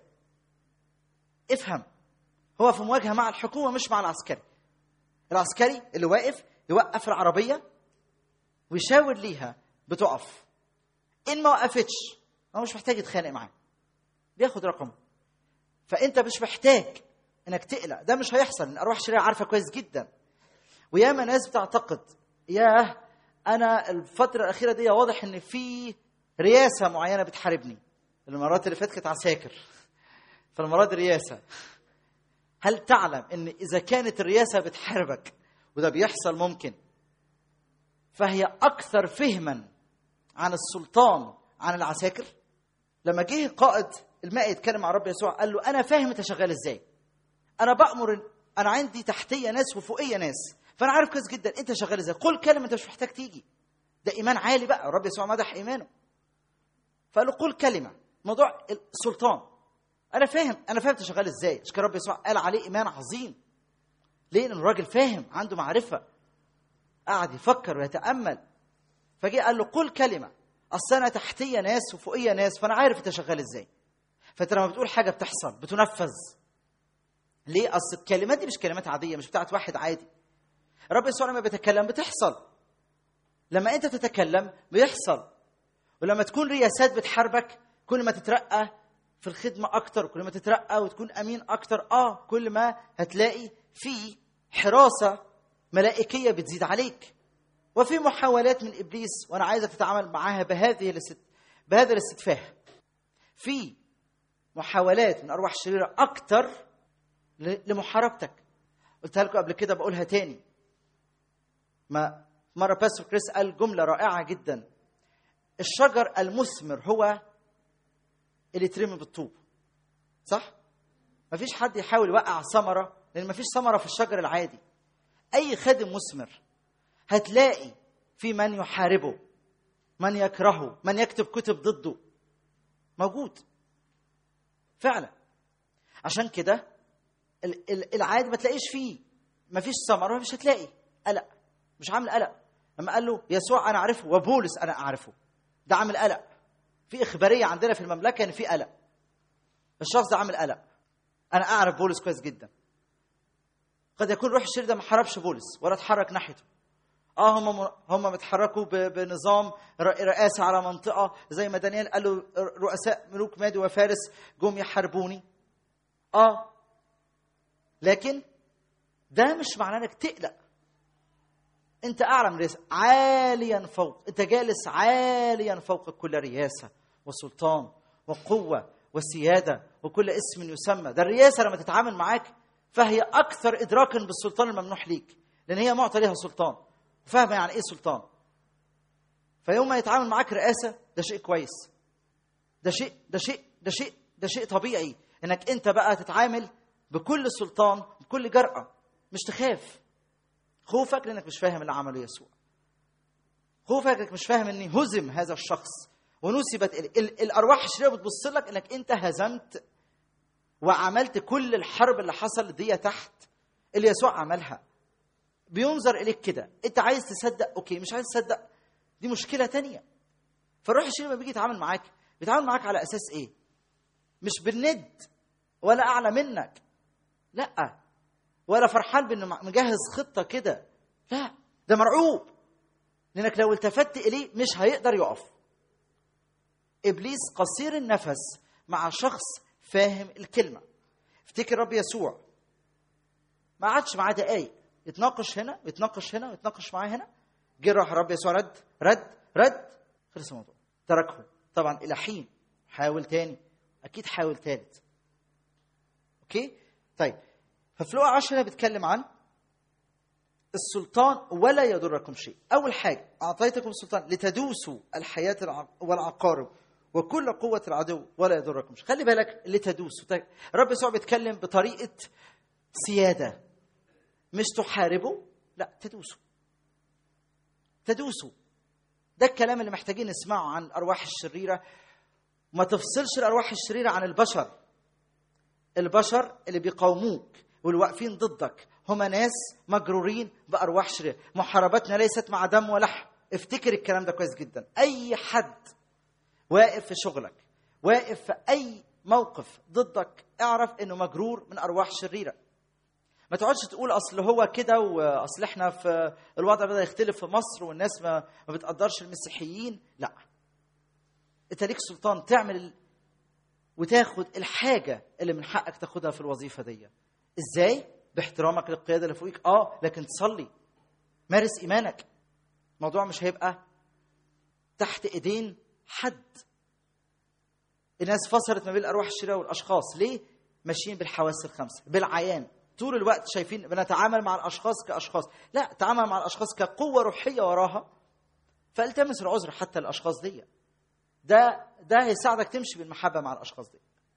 A: افهم، هو في مواجهه مع الحكومه مش مع العسكري. العسكري اللي واقف يوقف العربيه ويشاور ليها بتقف. ان ما وقفتش هو مش محتاج يتخانق معاه، بياخد رقم. فانت مش محتاج انك تقلق، ده مش هيحصل. الارواح الشريره عارفه كويس جدا. وياما ناس بتعتقد ياه انا الفتره الاخيره دي واضح ان في رياسه معينه بتحاربني. المرات اللي فاتت كانت عساكر، فالمرات دي رياسه. هل تعلم ان اذا كانت الرياسه بتحاربك، وده بيحصل ممكن، فهي اكثر فهما عن السلطان عن العساكر؟ لما جه قائد الماء يتكلم مع رب يسوع قال له انا فاهم انت شغال ازاي، انا بأمر، انا عندي تحتيه ناس وفوقيه ناس، فانا عارف كويس جدا انت شغال ازاي. قول كلمه، انت مش محتاج تيجي. ده ايمان عالي بقى. رب يسوع مدح ايمانه، فقال له قول كلمه. موضوع السلطان انا فاهم، انا فاهم انت شغال ازاي. عشان كده رب يسوع قال عليه ايمان عظيم. ليه؟ لان الراجل فاهم، عنده معرفه، قاعد يفكر ويتامل. فجاء قال له قول كلمه، اصل انا تحتيه ناس وفوقيه ناس، فانا عارف انت شغال ازاي. فانت لما بتقول حاجه بتحصل، بتنفذ. ليه؟ اصل الكلمات دي مش كلمات عاديه، مش بتاعت واحد عادي. رب يسوع لما بيتكلم بتحصل، لما انت تتكلم بيحصل. ولما تكون رياسات بتحاربك، كل ما تترقى في الخدمه اكتر، كل ما تترقى وتكون امين اكتر، اه كل ما هتلاقي في حراسه ملائكيه بتزيد عليك. وفي محاولات من ابليس، وانا عايزك تتعامل معاها بهذه الاست... بهذا الاستتفاه. في محاولات من ارواح شريره اكتر لمحاربتك. قلتها لكم قبل كده، بقولها تاني. ما مره باستور كريس قال جمله رائعه جدا: الشجر المثمر هو اللي يترمي بالطوب. صح؟ مفيش حد يحاول يوقع ثمره، لان مفيش ثمره في الشجر العادي. اي خادم مثمر هتلاقي في من يحاربه، من يكرهه، من يكتب كتب ضده، موجود فعلا. عشان كده العادي ما تلاقيش فيه، مفيش ثمره، مش هتلاقي قلق، مش عامل قلق. لما قال له يسوع انا اعرفه وبولس انا اعرفه، ده عامل قلق. في اخباريه عندنا في المملكه ان في قلق، الشخص ده عامل قلق. انا اعرف بولس كويس جدا. قد يكون روح الشرير ده ما حاربش بولس ولا اتحرك ناحيته. اه هم هم متحركوا بنظام رئاسه على منطقه، زي ما دانيال قال له رؤساء ملوك مادي وفارس جم يحاربوني. اه لكن ده مش معناه انك تقلق. انت اعلى من رئاسه، عاليا فوق، انت جالس عاليا فوق كل رياسه وسلطان وقوه وسياده وكل اسم يسمى. ده الرياسه لما تتعامل معاك فهي اكثر ادراكا بالسلطان الممنوح ليك، لان هي معطى ليها سلطان وفاهمه يعني ايه سلطان. فيوم ما يتعامل معاك رئاسه ده شيء كويس، ده شيء ده شيء ده شيء ده شيء طبيعي انك انت بقى تتعامل بكل سلطان بكل جرأة، مش تخاف. خوفك لانك مش فاهم اللي عمله يسوع، خوفك لانك مش فاهم اني هزم هذا الشخص ونسبت ال- الارواح الشريره بتبص لك انك انت هزمت وعملت كل الحرب اللي حصلت دي تحت اللي يسوع عملها. بينظر اليك كده، انت عايز تصدق اوكي، مش عايز تصدق دي مشكله تانية. فالروح الشرير لما بيجي يتعامل معاك بيتعامل معاك على اساس ايه؟ مش بالند ولا اعلى منك، لا، ولا فرحان بانه مجهز خطه كده، لا، ده مرعوب لانك لو التفت اليه مش هيقدر يقف. ابليس قصير النفس مع شخص فاهم الكلمه. افتكر رب يسوع ما قعدش معاه دقايق، يتناقش هنا ويتناقش هنا ويتناقش معاه هنا. جه راح رب يسوع رد رد رد خلص الموضوع، تركه. طبعا الى حين، حاول تاني، اكيد حاول تالت. اوكي طيب، ففي لوقا عشرة بيتكلم عن السلطان ولا يضركم شيء. اول حاجه اعطيتكم السلطان لتدوسوا الحياه والعقارب وكل قوه العدو ولا يضركم شيء. خلي بالك لتدوسوا. طيب رب يسوع بيتكلم بطريقه سياده، مش تحاربوا، لا، تدوسوا تدوسوا. ده الكلام اللي محتاجين نسمعه عن الارواح الشريره. ما تفصلش الارواح الشريره عن البشر. البشر اللي بيقاوموك واللي واقفين ضدك هم ناس مجرورين بارواح شريره. محاربتنا ليست مع دم ولحم. افتكر الكلام ده كويس جدا. اي حد واقف في شغلك، واقف في اي موقف ضدك، اعرف انه مجرور من ارواح شريره. ما تقعدش تقول اصل هو كده واصل احنا في الوضع بدا يختلف في مصر والناس ما ما بتقدرش المسيحيين. لا، انت ليك سلطان تعمل وتاخد الحاجه اللي من حقك تاخدها في الوظيفه دي. ازاي؟ باحترامك للقياده اللي فوقيك، اه لكن تصلي، مارس ايمانك. الموضوع مش هيبقى تحت ايدين حد. الناس فصلت ما بين الارواح الشريره والاشخاص. ليه؟ ماشيين بالحواس الخمسه، بالعيان طول الوقت، شايفين بنتعامل مع الاشخاص كاشخاص. لا، تعامل مع الاشخاص كقوه روحيه وراها، فالتمس العذر حتى الاشخاص دي. ده ده هيساعدك تمشي بالمحبه مع الاشخاص دي.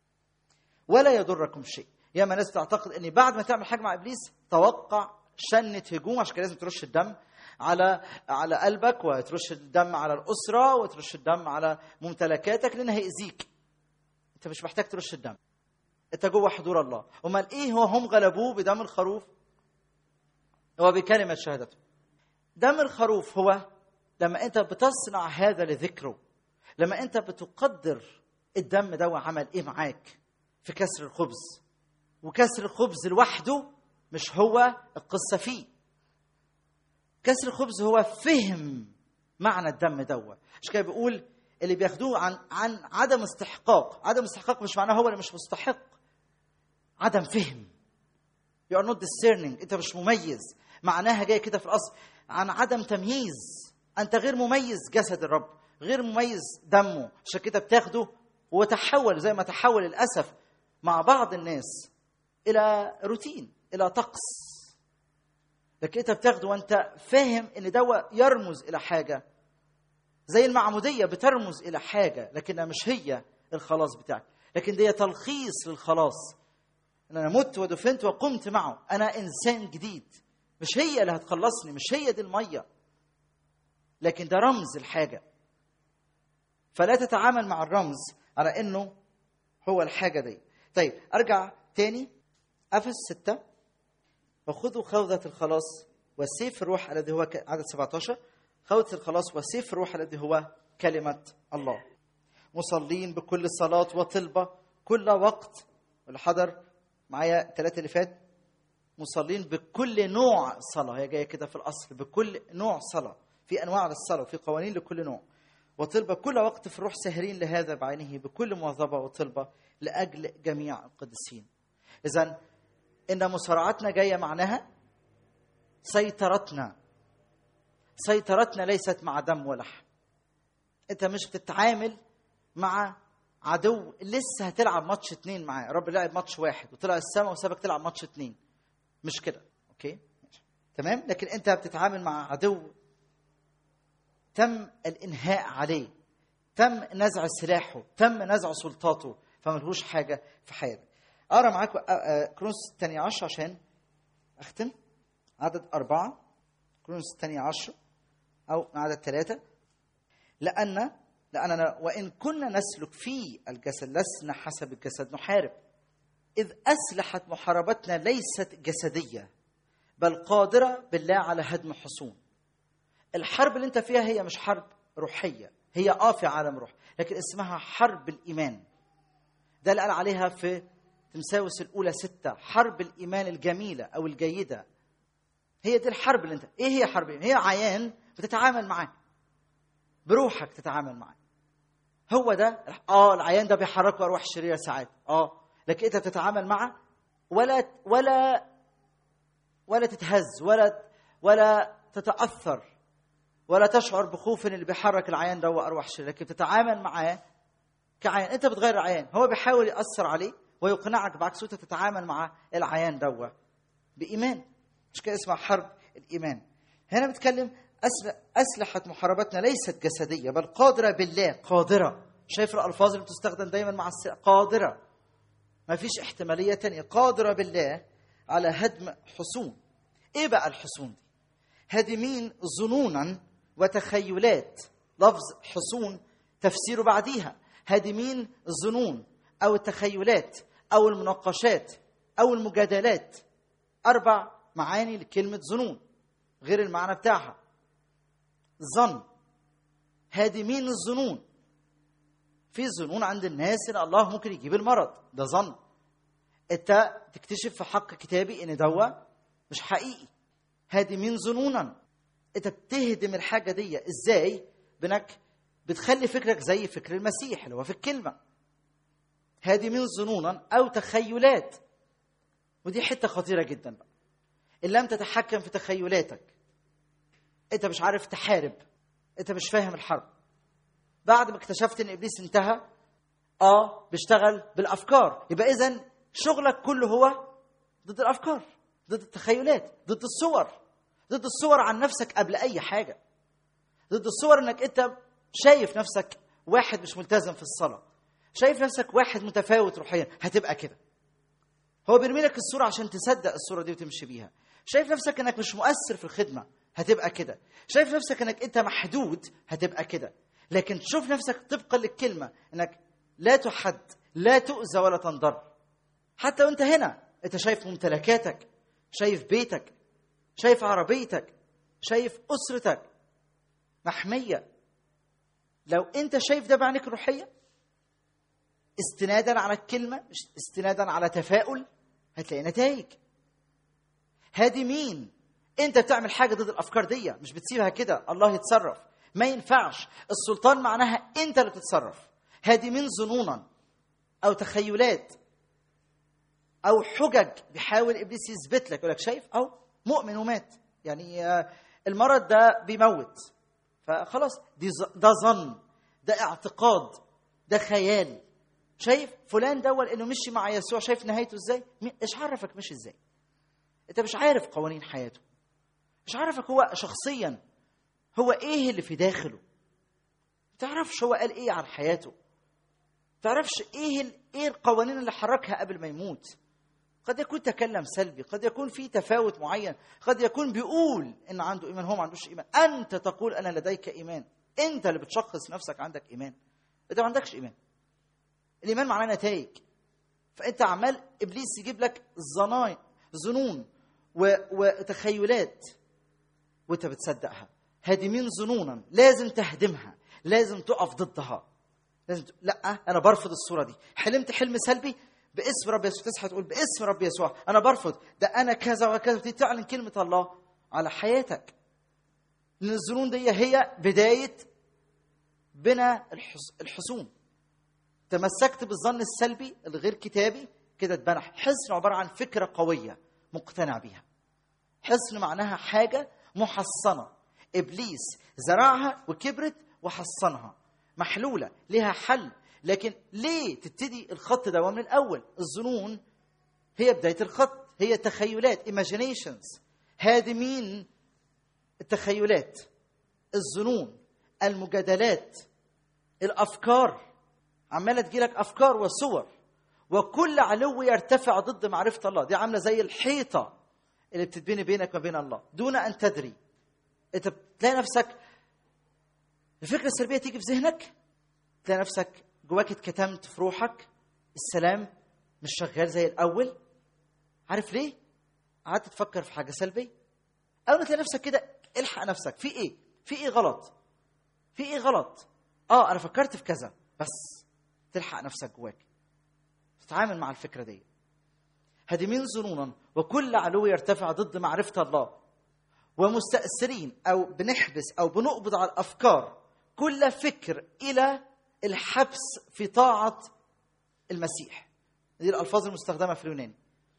A: ولا يضركم شيء. ياما ناس تعتقد ان بعد ما تعمل حاجه مع ابليس توقع شنة هجوم، عشان كده لازم ترش الدم على على قلبك، وترش الدم على الاسره، وترش الدم على ممتلكاتك، لانه هيأذيك. انت مش محتاج ترش الدم، انت جوه حضور الله. امال ايه هو؟ هم غلبوه بدم الخروف وبكلمه شهادته. دم الخروف هو لما انت بتصنع هذا لذكره، لما انت بتقدر الدم ده عمل ايه معاك في كسر الخبز. وكسر الخبز لوحده مش هو القصه فيه. كسر الخبز هو فهم معنى الدم دوت. مش كده بيقول اللي بياخدوه عن عن عدم استحقاق. عدم استحقاق مش معناه هو اللي مش مستحق، عدم فهم. you are not discerning، انت مش مميز. معناها جايه كده في الاصل عن عدم تمييز. انت غير مميز جسد الرب، غير مميز دمه، عشان كده بتاخده وتحول زي ما تحول للأسف مع بعض الناس إلى روتين، إلى طقس. لكن أنت بتاخده وأنت فاهم إن ده يرمز إلى حاجة، زي المعمودية بترمز إلى حاجة لكنها مش هي الخلاص بتاعك، لكن دي تلخيص للخلاص. إن أنا مت ودفنت وقمت معه، أنا إنسان جديد. مش هي اللي هتخلصني، مش هي دي المية، لكن ده رمز الحاجة. فلا تتعامل مع الرمز على إنه هو الحاجة دي. طيب أرجع تاني أفس ستة، وخذوا خوذة الخلاص وسيف الروح الذي هو ك... عدد سبعة عشر، خوذة الخلاص وسيف الروح الذي هو كلمة الله، مصلين بكل صلاة وطلبة كل وقت. واللي حضر معايا ثلاثة اللي فات، مصلين بكل نوع صلاة، هي جاية كده في الأصل، بكل نوع صلاة، في أنواع للصلاة وفي قوانين لكل نوع. وطلبة كل وقت في الروح ساهرين لهذا بعينه بكل مواظبة وطلبة لأجل جميع القديسين. إذن إن مصارعتنا جاية معناها سيطرتنا. سيطرتنا ليست مع دم ولحم. أنت مش بتتعامل مع عدو لسه هتلعب ماتش اتنين معاه. رب لعب ماتش واحد وطلع السما وسابك تلعب ماتش اتنين، مش كده، أوكي تمام. لكن أنت بتتعامل مع عدو تم الإنهاء عليه، تم نزع سلاحه، تم نزع سلطاته، فملهوش حاجة في حياتك. أقرأ معاكم كرونس الثانية عشر عشان أختم. عدد أربعة، كرونس الثانية عشر أو عدد ثلاثة. لأن لأننا وإن كنا نسلك في الجسد لسنا حسب الجسد نحارب، إذ أسلحة محاربتنا ليست جسدية بل قادرة بالله على هدم حصون. الحرب اللي انت فيها هي مش حرب روحية، هي آه في عالم روح، لكن اسمها حرب الإيمان. ده اللي قال عليها في تمساوس الأولى ستة، حرب الإيمان الجميلة أو الجيدة. هي دي الحرب اللي انت، ايه هي حرب؟ هي عيان بتتعامل معاه بروحك، تتعامل معاه. هو ده اه العيان ده بيحركه أرواح شريرة ساعات، اه لكن انت بتتعامل معه ولا ولا ولا تتهز ولا ولا تتأثر ولا تشعر بخوف ان اللي بيحرك العيان ده هو أرواح شريرة، لكن بتتعامل معاه كعيان. انت بتغير العيان، هو بيحاول يأثر عليه ويقنعك بعكسه، تتعامل مع العيان ده بإيمان. مش كده اسمها حرب الإيمان. هنا بتكلم أسلحة محاربتنا ليست جسدية بل قادرة بالله. قادرة، شايف الألفاظ اللي بتستخدم دايما مع السلاح، قادرة، ما فيش احتمالية تانية. قادرة بالله على هدم حصون. ايه بقى الحصون دي؟ هادمين ظنونا وتخيلات. لفظ حصون تفسيره بعديها هادمين الظنون أو التخيلات أو المناقشات أو المجادلات. أربع معاني لكلمة ظنون غير المعنى بتاعها. ظن، هادمين الظنون. في ظنون عند الناس إن الله ممكن يجيب المرض، ده ظن. أنت تكتشف في حق كتابي إن ده مش حقيقي. هادمين ظنونا، أنت بتهدم الحاجة دي إزاي؟ بأنك بتخلي فكرك زي فكر المسيح اللي هو في الكلمة. هادمين ظنونا أو تخيلات، ودي حتة خطيرة جدا بقى. إن لم تتحكم في تخيلاتك أنت مش عارف تحارب، أنت مش فاهم الحرب. بعد ما اكتشفت إن إبليس انتهى آه بيشتغل بالأفكار، يبقى إذن شغلك كله هو ضد الأفكار، ضد التخيلات، ضد الصور، ضد الصور عن نفسك قبل أي حاجة، ضد الصور إنك أنت شايف نفسك واحد مش ملتزم في الصلاة، شايف نفسك واحد متفاوت روحيا، هتبقى كده. هو بيرمي لك الصورة عشان تصدق الصورة دي وتمشي بيها. شايف نفسك انك مش مؤثر في الخدمة، هتبقى كده. شايف نفسك انك انت محدود، هتبقى كده. لكن تشوف نفسك طبقا للكلمة انك لا تحد، لا تؤذى ولا تنضر. حتى وانت هنا انت شايف ممتلكاتك، شايف بيتك، شايف عربيتك، شايف أسرتك محمية. لو انت شايف ده بعينك الروحية استنادا على الكلمة، استنادا على تفاؤل، هتلاقي نتائج. هادمين، انت بتعمل حاجة ضد الأفكار دي، مش بتسيبها كده الله يتصرف، ما ينفعش. السلطان معناها انت اللي بتتصرف. هادمين ظنونا أو تخيلات أو حجج بيحاول إبليس يثبت لك، يقول لك شايف أو مؤمن ومات، يعني المرض ده بيموت، فخلاص دي ده ظن، ده اعتقاد، ده خيال. شايف فلان دول انه مشي مع يسوع، شايف نهايته ازاي؟ ايش عرفك مشي ازاي؟ انت مش عارف قوانين حياته، مش عارفك هو شخصيا هو ايه اللي في داخله، تعرفش هو قال ايه عن حياته، تعرفش ايه ايه القوانين اللي حركها قبل ما يموت. قد يكون تكلم سلبي، قد يكون في تفاوت معين، قد يكون بيقول ان عنده ايمان هو ما عندوش ايمان. انت تقول انا لديك ايمان، انت اللي بتشخص نفسك عندك ايمان، انت ما عندكش ايمان. الايمان معناه نتائج. فانت عمال ابليس يجيب لك ظناين ظنون وتخيلات وانت بتصدقها. هادمين ظنونا، لازم تهدمها، لازم تقف ضدها، لازم ت... لا انا برفض الصوره دي. حلمت حلم سلبي، باسم رب يسوع تصحى تقول باسم رب يسوع انا برفض ده، انا كذا وكذا، وتبتدي تعلن كلمه الله على حياتك. لان الظنون دي هي بدايه بناء الحص... الحصون. تمسكت بالظن السلبي الغير كتابي كده اتبنى حصن، عباره عن فكره قويه مقتنع بيها. حصن معناها حاجه محصنه، ابليس زرعها وكبرت وحصنها، محلوله لها حل. لكن ليه تبتدي الخط ده من الاول؟ الظنون هي بدايه الخط، هي تخيلات imaginations. هادمين التخيلات، الظنون، المجادلات، الافكار. عماله تجيلك افكار وصور، وكل علو يرتفع ضد معرفه الله. دي عامله زي الحيطه اللي بتتبني بينك وبين بين الله دون ان تدري. انت بتلاقي نفسك الفكره السلبيه تيجي في ذهنك، تلاقي نفسك جواك اتكتمت في روحك، السلام مش شغال زي الاول. عارف ليه؟ قعدت تفكر في حاجه سلبيه. اول ما تلاقي نفسك كده الحق نفسك، في ايه؟ في ايه غلط؟ في ايه غلط؟ اه انا فكرت في كذا، بس تلحق نفسك جواك تتعامل مع الفكره دي. هادمين ظنونا وكل علو يرتفع ضد معرفه الله، ومستأثرين او بنحبس او بنقبض على الافكار كل فكر الى الحبس في طاعه المسيح. دي الالفاظ المستخدمه في اليوناني.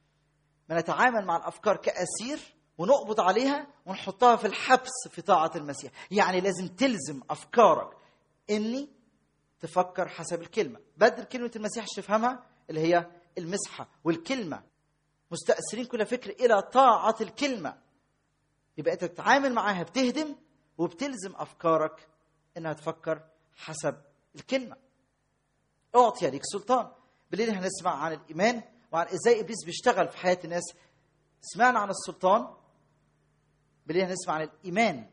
A: بنتعامل مع الافكار كاسير ونقبض عليها ونحطها في الحبس في طاعه المسيح. يعني لازم تلزم افكارك اني تفكر حسب الكلمه، بدل كلمه المسيح تفهمها اللي هي المسحه والكلمه. مستأثرين كل فكر الى طاعه الكلمه. يبقى انت بتتعامل معاها، بتهدم وبتلزم افكارك انها تفكر حسب الكلمه. اعطي ليك سلطان. بالليل هنسمع عن الايمان وعن ازاي ابليس بيشتغل في حياه الناس. سمعنا عن السلطان، بالليل هنسمع عن الايمان.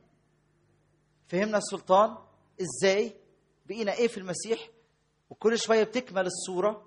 A: فهمنا السلطان ازاي، بقينا ايه في المسيح، وكل شويه بتكمل الصوره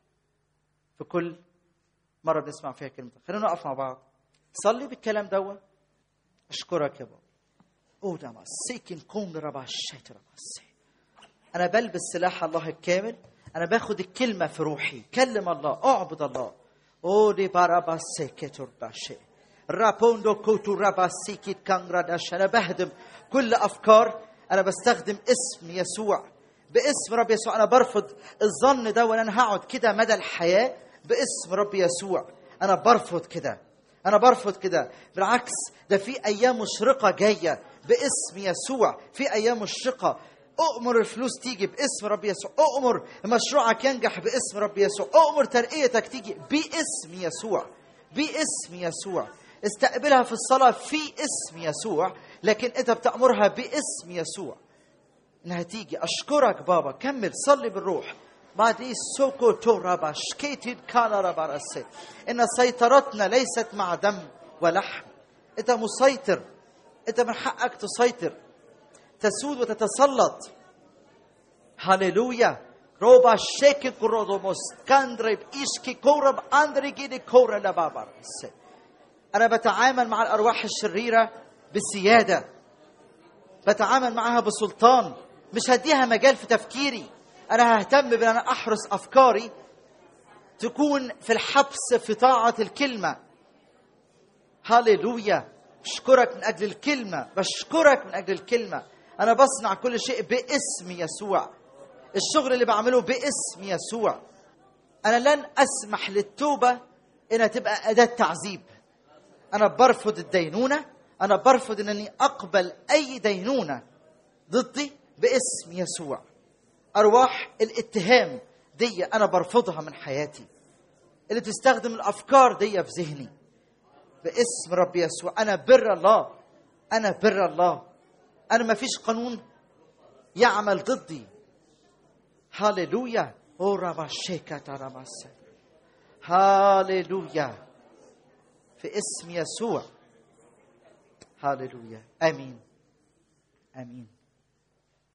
A: في كل مره بنسمع فيها كلمه. خلينا نقف مع بعض صلي بالكلام دوت. اشكرك يا بابا. او ده سيكن كون رباشيت رباسي. انا بلبس سلاح الله الكامل، انا باخد الكلمه في روحي. كلم الله، اعبد الله. او دي باراباسي كترباشي رابوندو كوتو راباسي كيت كانغراداش. انا بهدم كل افكار، انا بستخدم اسم يسوع. باسم رب يسوع انا برفض الظن ده، وانا انا هقعد كده مدى الحياه. باسم رب يسوع انا برفض كده، انا برفض كده. بالعكس، ده في ايام مشرقه جايه باسم يسوع. في ايام مشرقه. اؤمر الفلوس تيجي باسم رب يسوع. اؤمر مشروعك ينجح باسم رب يسوع. اؤمر ترقيتك تيجي باسم يسوع. باسم يسوع. استقبلها في الصلاه في اسم يسوع، لكن انت بتأمرها باسم يسوع انها تيجي. اشكرك بابا. كمل صلي بالروح. بعد سوكو توراباش كيتد كالارابارسي. ان سيطرتنا ليست مع دم ولحم. انت مسيطر، انت من حقك تسيطر، تسود وتتسلط. هاليلويا. روبا شيكي كورودوموس كاندريب إشكي كورب أندري جيدي كورا لبابارسي. أنا بتعامل مع الأرواح الشريرة بسيادة، بتعامل معها بسلطان. مش هديها مجال في تفكيري. أنا ههتم بأن أنا أحرس أفكاري تكون في الحبس في طاعة الكلمة. هاليلويا. بشكرك من أجل الكلمة، بشكرك من أجل الكلمة. أنا بصنع كل شيء باسم يسوع. الشغل اللي بعمله باسم يسوع. أنا لن أسمح للتوبة إنها تبقى أداة تعذيب. أنا برفض الدينونة. أنا برفض أنني أقبل أي دينونة ضدي باسم يسوع. أرواح الاتهام دي أنا برفضها من حياتي، اللي تستخدم الأفكار دي في ذهني، باسم رب يسوع. أنا بر الله، أنا بر الله، أنا ما فيش قانون يعمل ضدي. هاليلويا. هاليلويا في اسم يسوع. هاليلويا. آمين آمين.